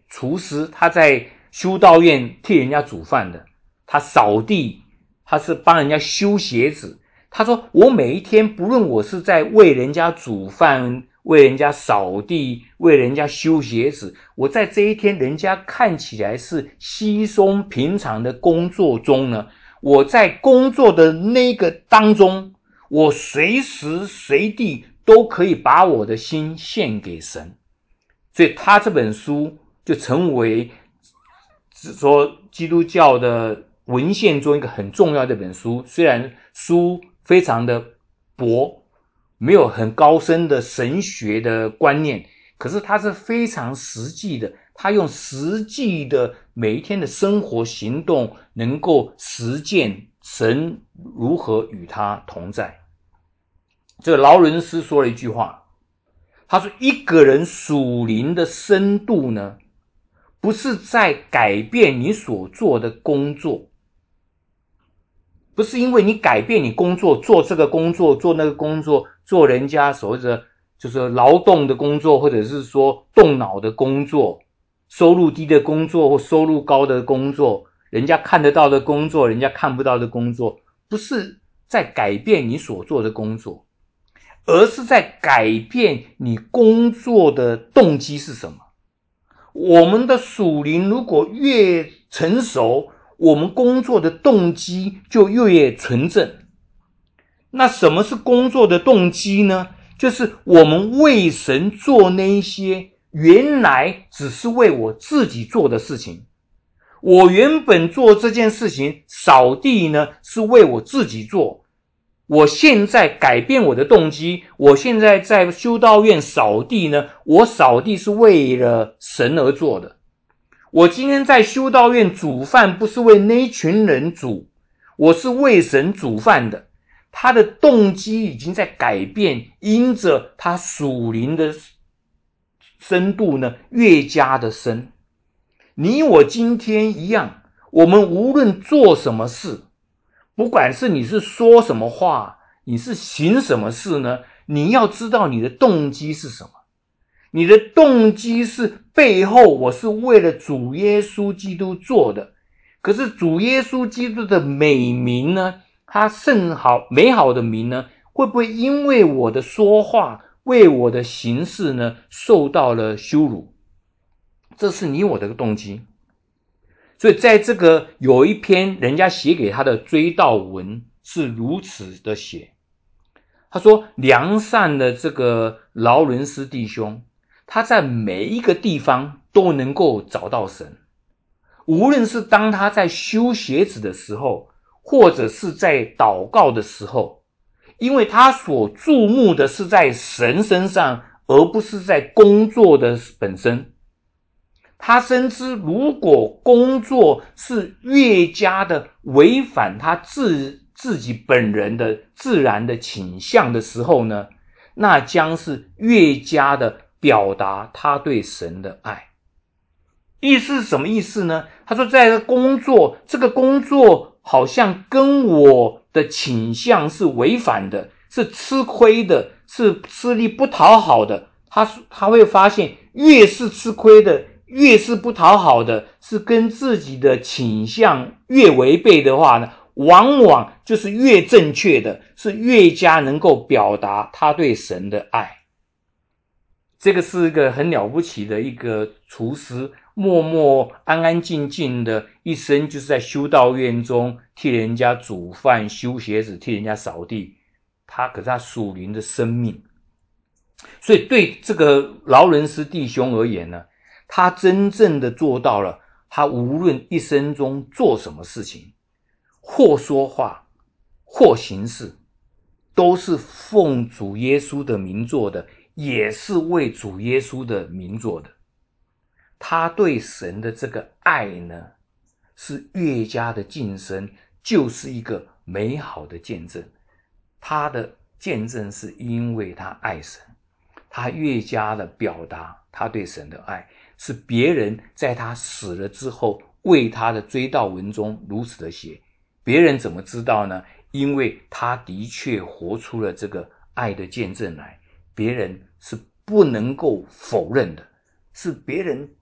厨师，他在修道院替人家煮饭的，他扫地，他是帮人家修鞋子。他说我每一天不论我是在为人家煮饭，为人家扫地，为人家修鞋子，我在这一天人家看起来是稀松平常的工作中呢，我在工作的那个当中，我随时随地都可以把我的心献给神。所以他这本书就成为说基督教的文献中一个很重要的一本书。虽然书非常的薄，没有很高深的神学的观念，可是它是非常实际的，他用实际的每一天的生活行动能够实践神如何与他同在。这个劳伦斯说了一句话，他说一个人属灵的深度呢，不是在改变你所做的工作，不是因为你改变你工作，做这个工作做那个工作，做人家所谓的就是劳动的工作，或者是说动脑的工作，收入低的工作或收入高的工作，人家看得到的工作，人家看不到的工作，不是在改变你所做的工作，而是在改变你工作的动机是什么。我们的属灵如果越成熟，我们工作的动机就越纯正。那什么是工作的动机呢？就是我们为神做那一些原来只是为我自己做的事情。我原本做这件事情，扫地呢，是为我自己做。我现在改变我的动机，我现在在修道院扫地呢，我扫地是为了神而做的。我今天在修道院煮饭，不是为那一群人煮，我是为神煮饭的。他的动机已经在改变，因着他属灵的深度呢，越加的深。你我今天一样，我们无论做什么事，不管是你是说什么话，你是行什么事呢，你要知道你的动机是什么。你的动机是背后我是为了主耶稣基督做的，可是主耶稣基督的美名呢，他甚好美好的名呢，会不会因为我的说话，为我的行事呢，受到了羞辱？这是你我的动机。所以在这个有一篇人家写给他的追悼文是如此的写，他说良善的这个劳伦斯弟兄，他在每一个地方都能够找到神，无论是当他在修鞋子的时候，或者是在祷告的时候，因为他所注目的是在神身上，而不是在工作的本身。他深知如果工作是越加的违反他自己本人的自然的倾向的时候呢，那将是越加的表达他对神的爱。意思是什么意思呢？他说在这个工作好像跟我的倾向是违反的，是吃亏的，是吃力不讨好的。他会发现越是吃亏的，越是不讨好的，是跟自己的倾向越违背的话呢，往往就是越正确的，是越加能够表达他对神的爱。这个是一个很了不起的一个厨师，默默安安静静的一生，就是在修道院中替人家煮饭、修鞋子、替人家扫地。可是他属灵的生命。所以对这个劳伦斯弟兄而言呢，他真正的做到了，他无论一生中做什么事情，或说话，或行事，都是奉主耶稣的名做的，也是为主耶稣的名做的。他对神的这个爱呢，是越加的晋升，就是一个美好的见证。他的见证是因为他爱神，他越加的表达他对神的爱，是别人在他死了之后为他的追悼文中如此的写。别人怎么知道呢？因为他的确活出了这个爱的见证来，别人是不能够否认的，是别人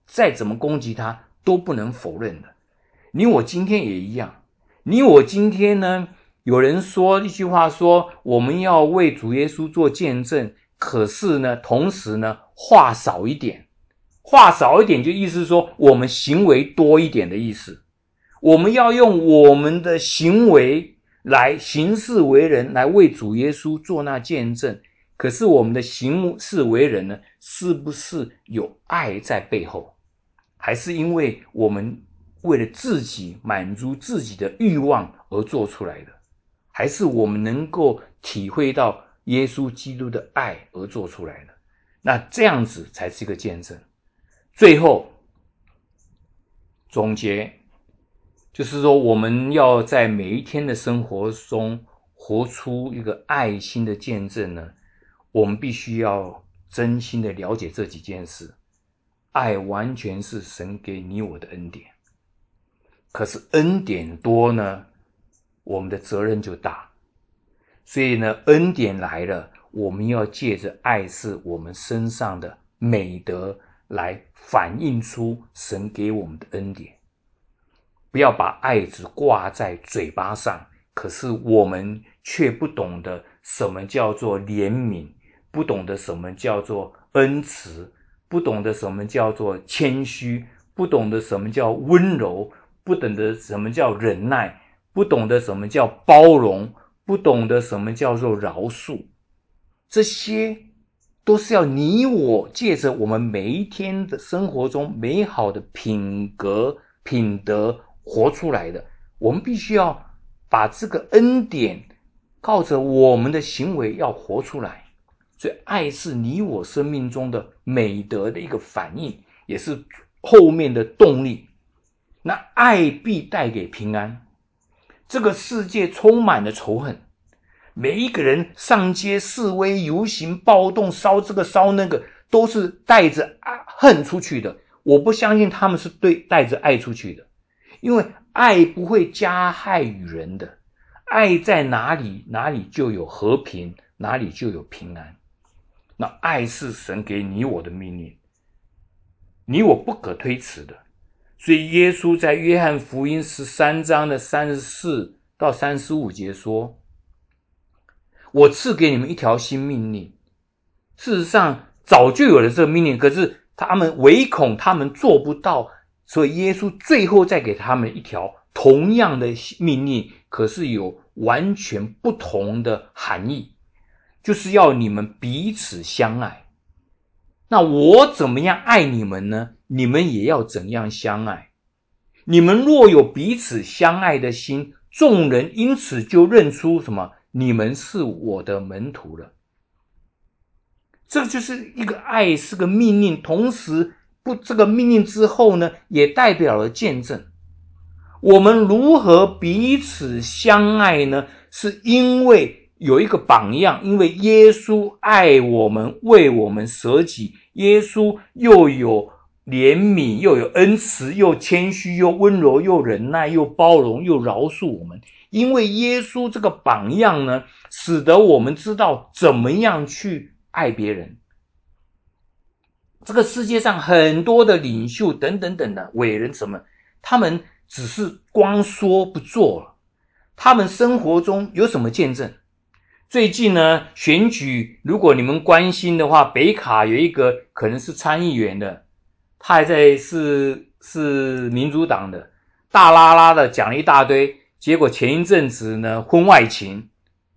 再怎么攻击他都不能否认的。你我今天也一样，你我今天呢，有人说一句话说，我们要为主耶稣做见证，可是呢，同时呢，话少一点。话少一点就意思说我们行为多一点的意思。我们要用我们的行为来行事为人，来为主耶稣做那见证。可是我们的行事为人呢，是不是有爱在背后？还是因为我们为了自己满足自己的欲望而做出来的？还是我们能够体会到耶稣基督的爱而做出来的？那这样子才是一个见证。最后总结，就是说我们要在每一天的生活中活出一个爱心的见证呢，我们必须要真心的了解这几件事。爱完全是神给你我的恩典，可是恩典多呢，我们的责任就大。所以呢，恩典来了，我们要借着爱是我们身上的美德来反映出神给我们的恩典。不要把爱只挂在嘴巴上，可是我们却不懂得什么叫做怜悯，不懂得什么叫做恩慈，不懂得什么叫做谦虚，不懂得什么叫温柔，不懂得什么叫忍耐，不懂得什么叫包容，不懂得什么叫做饶恕。这些都是要你我借着我们每一天的生活中美好的品德活出来的。我们必须要把这个恩典靠着我们的行为要活出来。所以爱是你我生命中的美德的一个反应，也是后面的动力。那爱必带给平安。这个世界充满了仇恨，每一个人上街示威游行暴动烧这个烧那个，都是带着恨出去的。我不相信他们是带着爱出去的，因为爱不会加害于人的。爱在哪里，哪里就有和平，哪里就有平安。那爱是神给你我的命令，你我不可推辞的。所以耶稣在约翰福音13章的34到35节说，我赐给你们一条新命令。事实上早就有了这个命令，可是他们唯恐他们做不到，所以耶稣最后再给他们一条同样的命令，可是有完全不同的含义，就是要你们彼此相爱。那我怎么样爱你们呢？你们也要怎样相爱。你们若有彼此相爱的心，众人因此就认出什么？你们是我的门徒了。这就是一个爱，是个命令，同时这个命令之后呢，也代表了见证。我们如何彼此相爱呢？是因为有一个榜样，因为耶稣爱我们，为我们舍己。耶稣又有怜悯，又有恩慈，又谦虚，又温柔，又忍耐，又包容，又饶恕我们。因为耶稣这个榜样呢，使得我们知道怎么样去爱别人。这个世界上很多的领袖等等等的伟人什么，他们只是光说不做了。他们生活中有什么见证？最近呢，选举，如果你们关心的话，北卡有一个可能是参议员的，他还在是民主党的，大拉拉的讲了一大堆，结果前一阵子呢，婚外情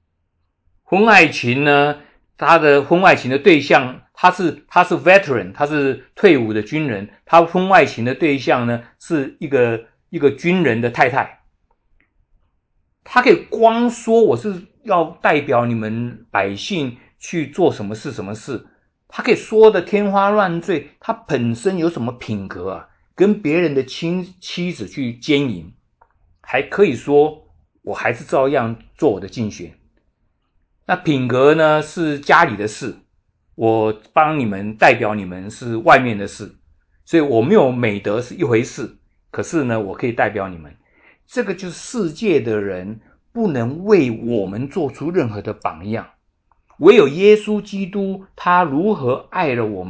呢，他的婚外情的对象，他是 veteran， 他是退伍的军人，他婚外情的对象呢，是一个军人的太太。他可以光说我是要代表你们百姓去做什么事什么事，他可以说的天花乱坠，他本身有什么品格啊？跟别人的妻子去奸淫，还可以说我还是照样做我的竞选。那品格呢，是家里的事，我帮你们代表你们是外面的事，所以我没有美德是一回事，可是呢，我可以代表你们。这个就是世界的人不能为我们做出任何的榜样，唯有耶稣基督他如何爱了我们，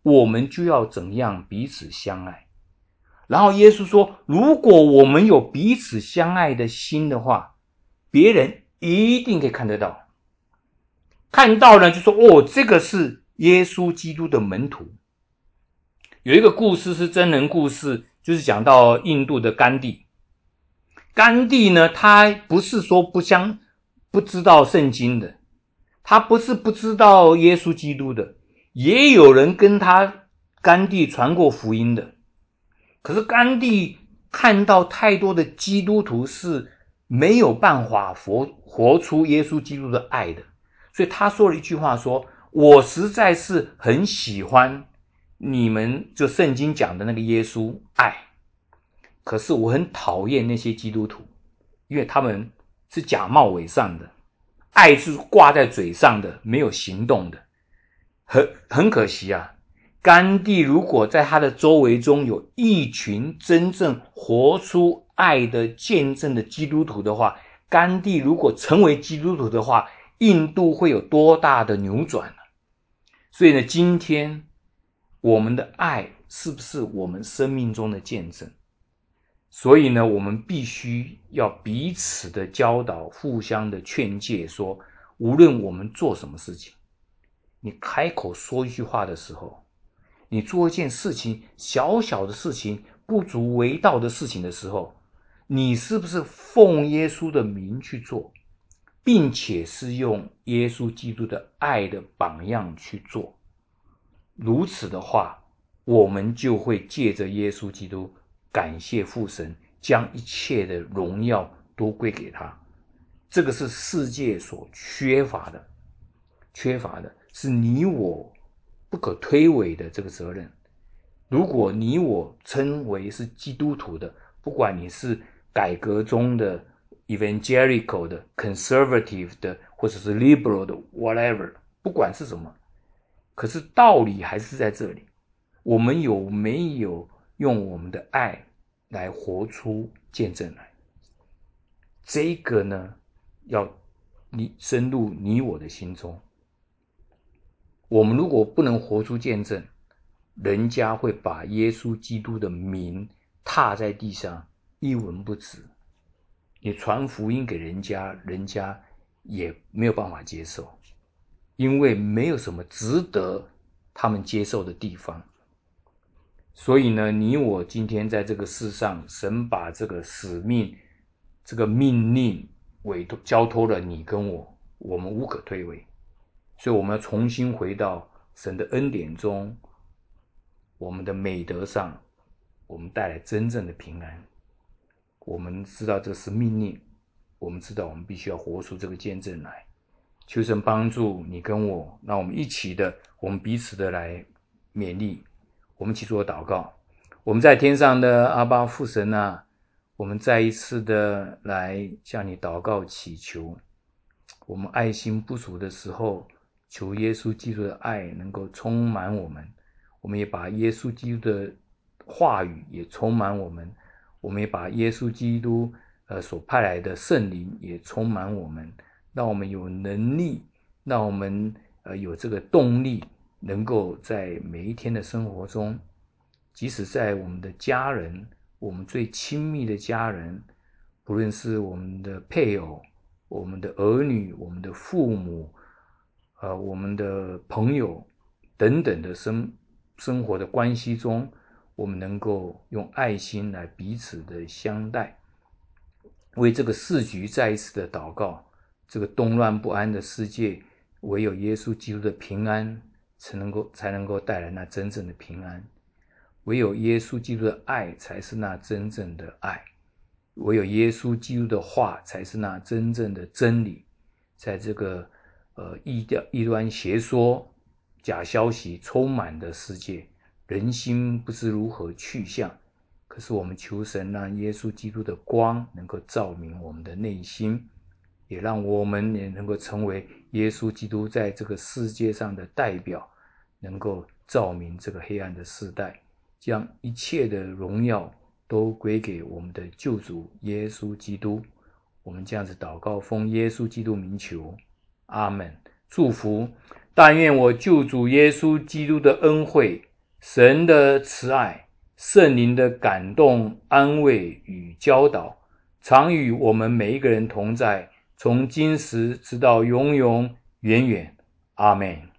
我们就要怎样彼此相爱。然后耶稣说，如果我们有彼此相爱的心的话，别人一定可以看得到。看到呢，就说这个是耶稣基督的门徒。有一个故事是真人故事，就是讲到印度的甘地。甘地呢，他不是说不知道圣经的，他不是不知道耶稣基督的，也有人跟甘地传过福音的。可是甘地看到太多的基督徒是没有办法活出耶稣基督的爱的，所以他说了一句话说，我实在是很喜欢你们就圣经讲的那个耶稣爱，可是我很讨厌那些基督徒，因为他们是假冒伪善的，爱是挂在嘴上的，没有行动的。很可惜啊，甘地如果在他的周围中有一群真正活出爱的见证的基督徒的话，甘地如果成为基督徒的话，印度会有多大的扭转呢？所以呢，今天我们的爱是不是我们生命中的见证？所以呢，我们必须要彼此的教导，互相的劝诫，说无论我们做什么事情，你开口说一句话的时候，你做一件事情，小小的事情，不足为道的事情的时候，你是不是奉耶稣的名去做，并且是用耶稣基督的爱的榜样去做？如此的话，我们就会借着耶稣基督感谢父神，将一切的荣耀都归给他。这个是世界所缺乏的是你我不可推诿的这个责任。如果你我称为是基督徒的，不管你是改革中的 evangelical 的 conservative 的，或者是 liberal 的 whatever， 不管是什么，可是道理还是在这里，我们有没有用我们的爱来活出见证来？这个呢，要深入你我的心中。我们如果不能活出见证，人家会把耶稣基督的名踏在地上一文不值。你传福音给人家，人家也没有办法接受，因为没有什么值得他们接受的地方。所以呢，你我今天在这个世上，神把这个使命，这个命令交托了你跟我，我们无可推诿。所以我们要重新回到神的恩典中，我们的美德上，我们带来真正的平安。我们知道这是命令，我们知道我们必须要活出这个见证来。求神帮助你跟我，让我们一起的，我们彼此的来勉励。我们一起做祷告。我们在天上的阿爸父神啊，我们再一次的来向你祷告祈求，我们爱心不足的时候，求耶稣基督的爱能够充满我们，我们也把耶稣基督的话语也充满我们，我们也把耶稣基督所派来的圣灵也充满我们，让我们有能力，让我们有这个动力，能够在每一天的生活中，即使在我们的家人，我们最亲密的家人，不论是我们的配偶，我们的儿女，我们的父母，我们的朋友等等的生活的关系中，我们能够用爱心来彼此的相待，为这个世局再一次的祷告。这个动乱不安的世界，唯有耶稣基督的平安才能够带来那真正的平安，唯有耶稣基督的爱才是那真正的爱，唯有耶稣基督的话才是那真正的真理。在这个异端邪说、假消息充满的世界，人心不知如何去向，可是我们求神让耶稣基督的光能够照明我们的内心，也让我们也能够成为耶稣基督在这个世界上的代表，能够照明这个黑暗的世代，将一切的荣耀都归给我们的救主耶稣基督。我们这样子祷告，奉耶稣基督名求，阿们。祝福，但愿我救主耶稣基督的恩惠、 神的慈爱、圣灵的感动、安慰与教导，常与我们每一个人同在，从今时直到永永远远。阿们。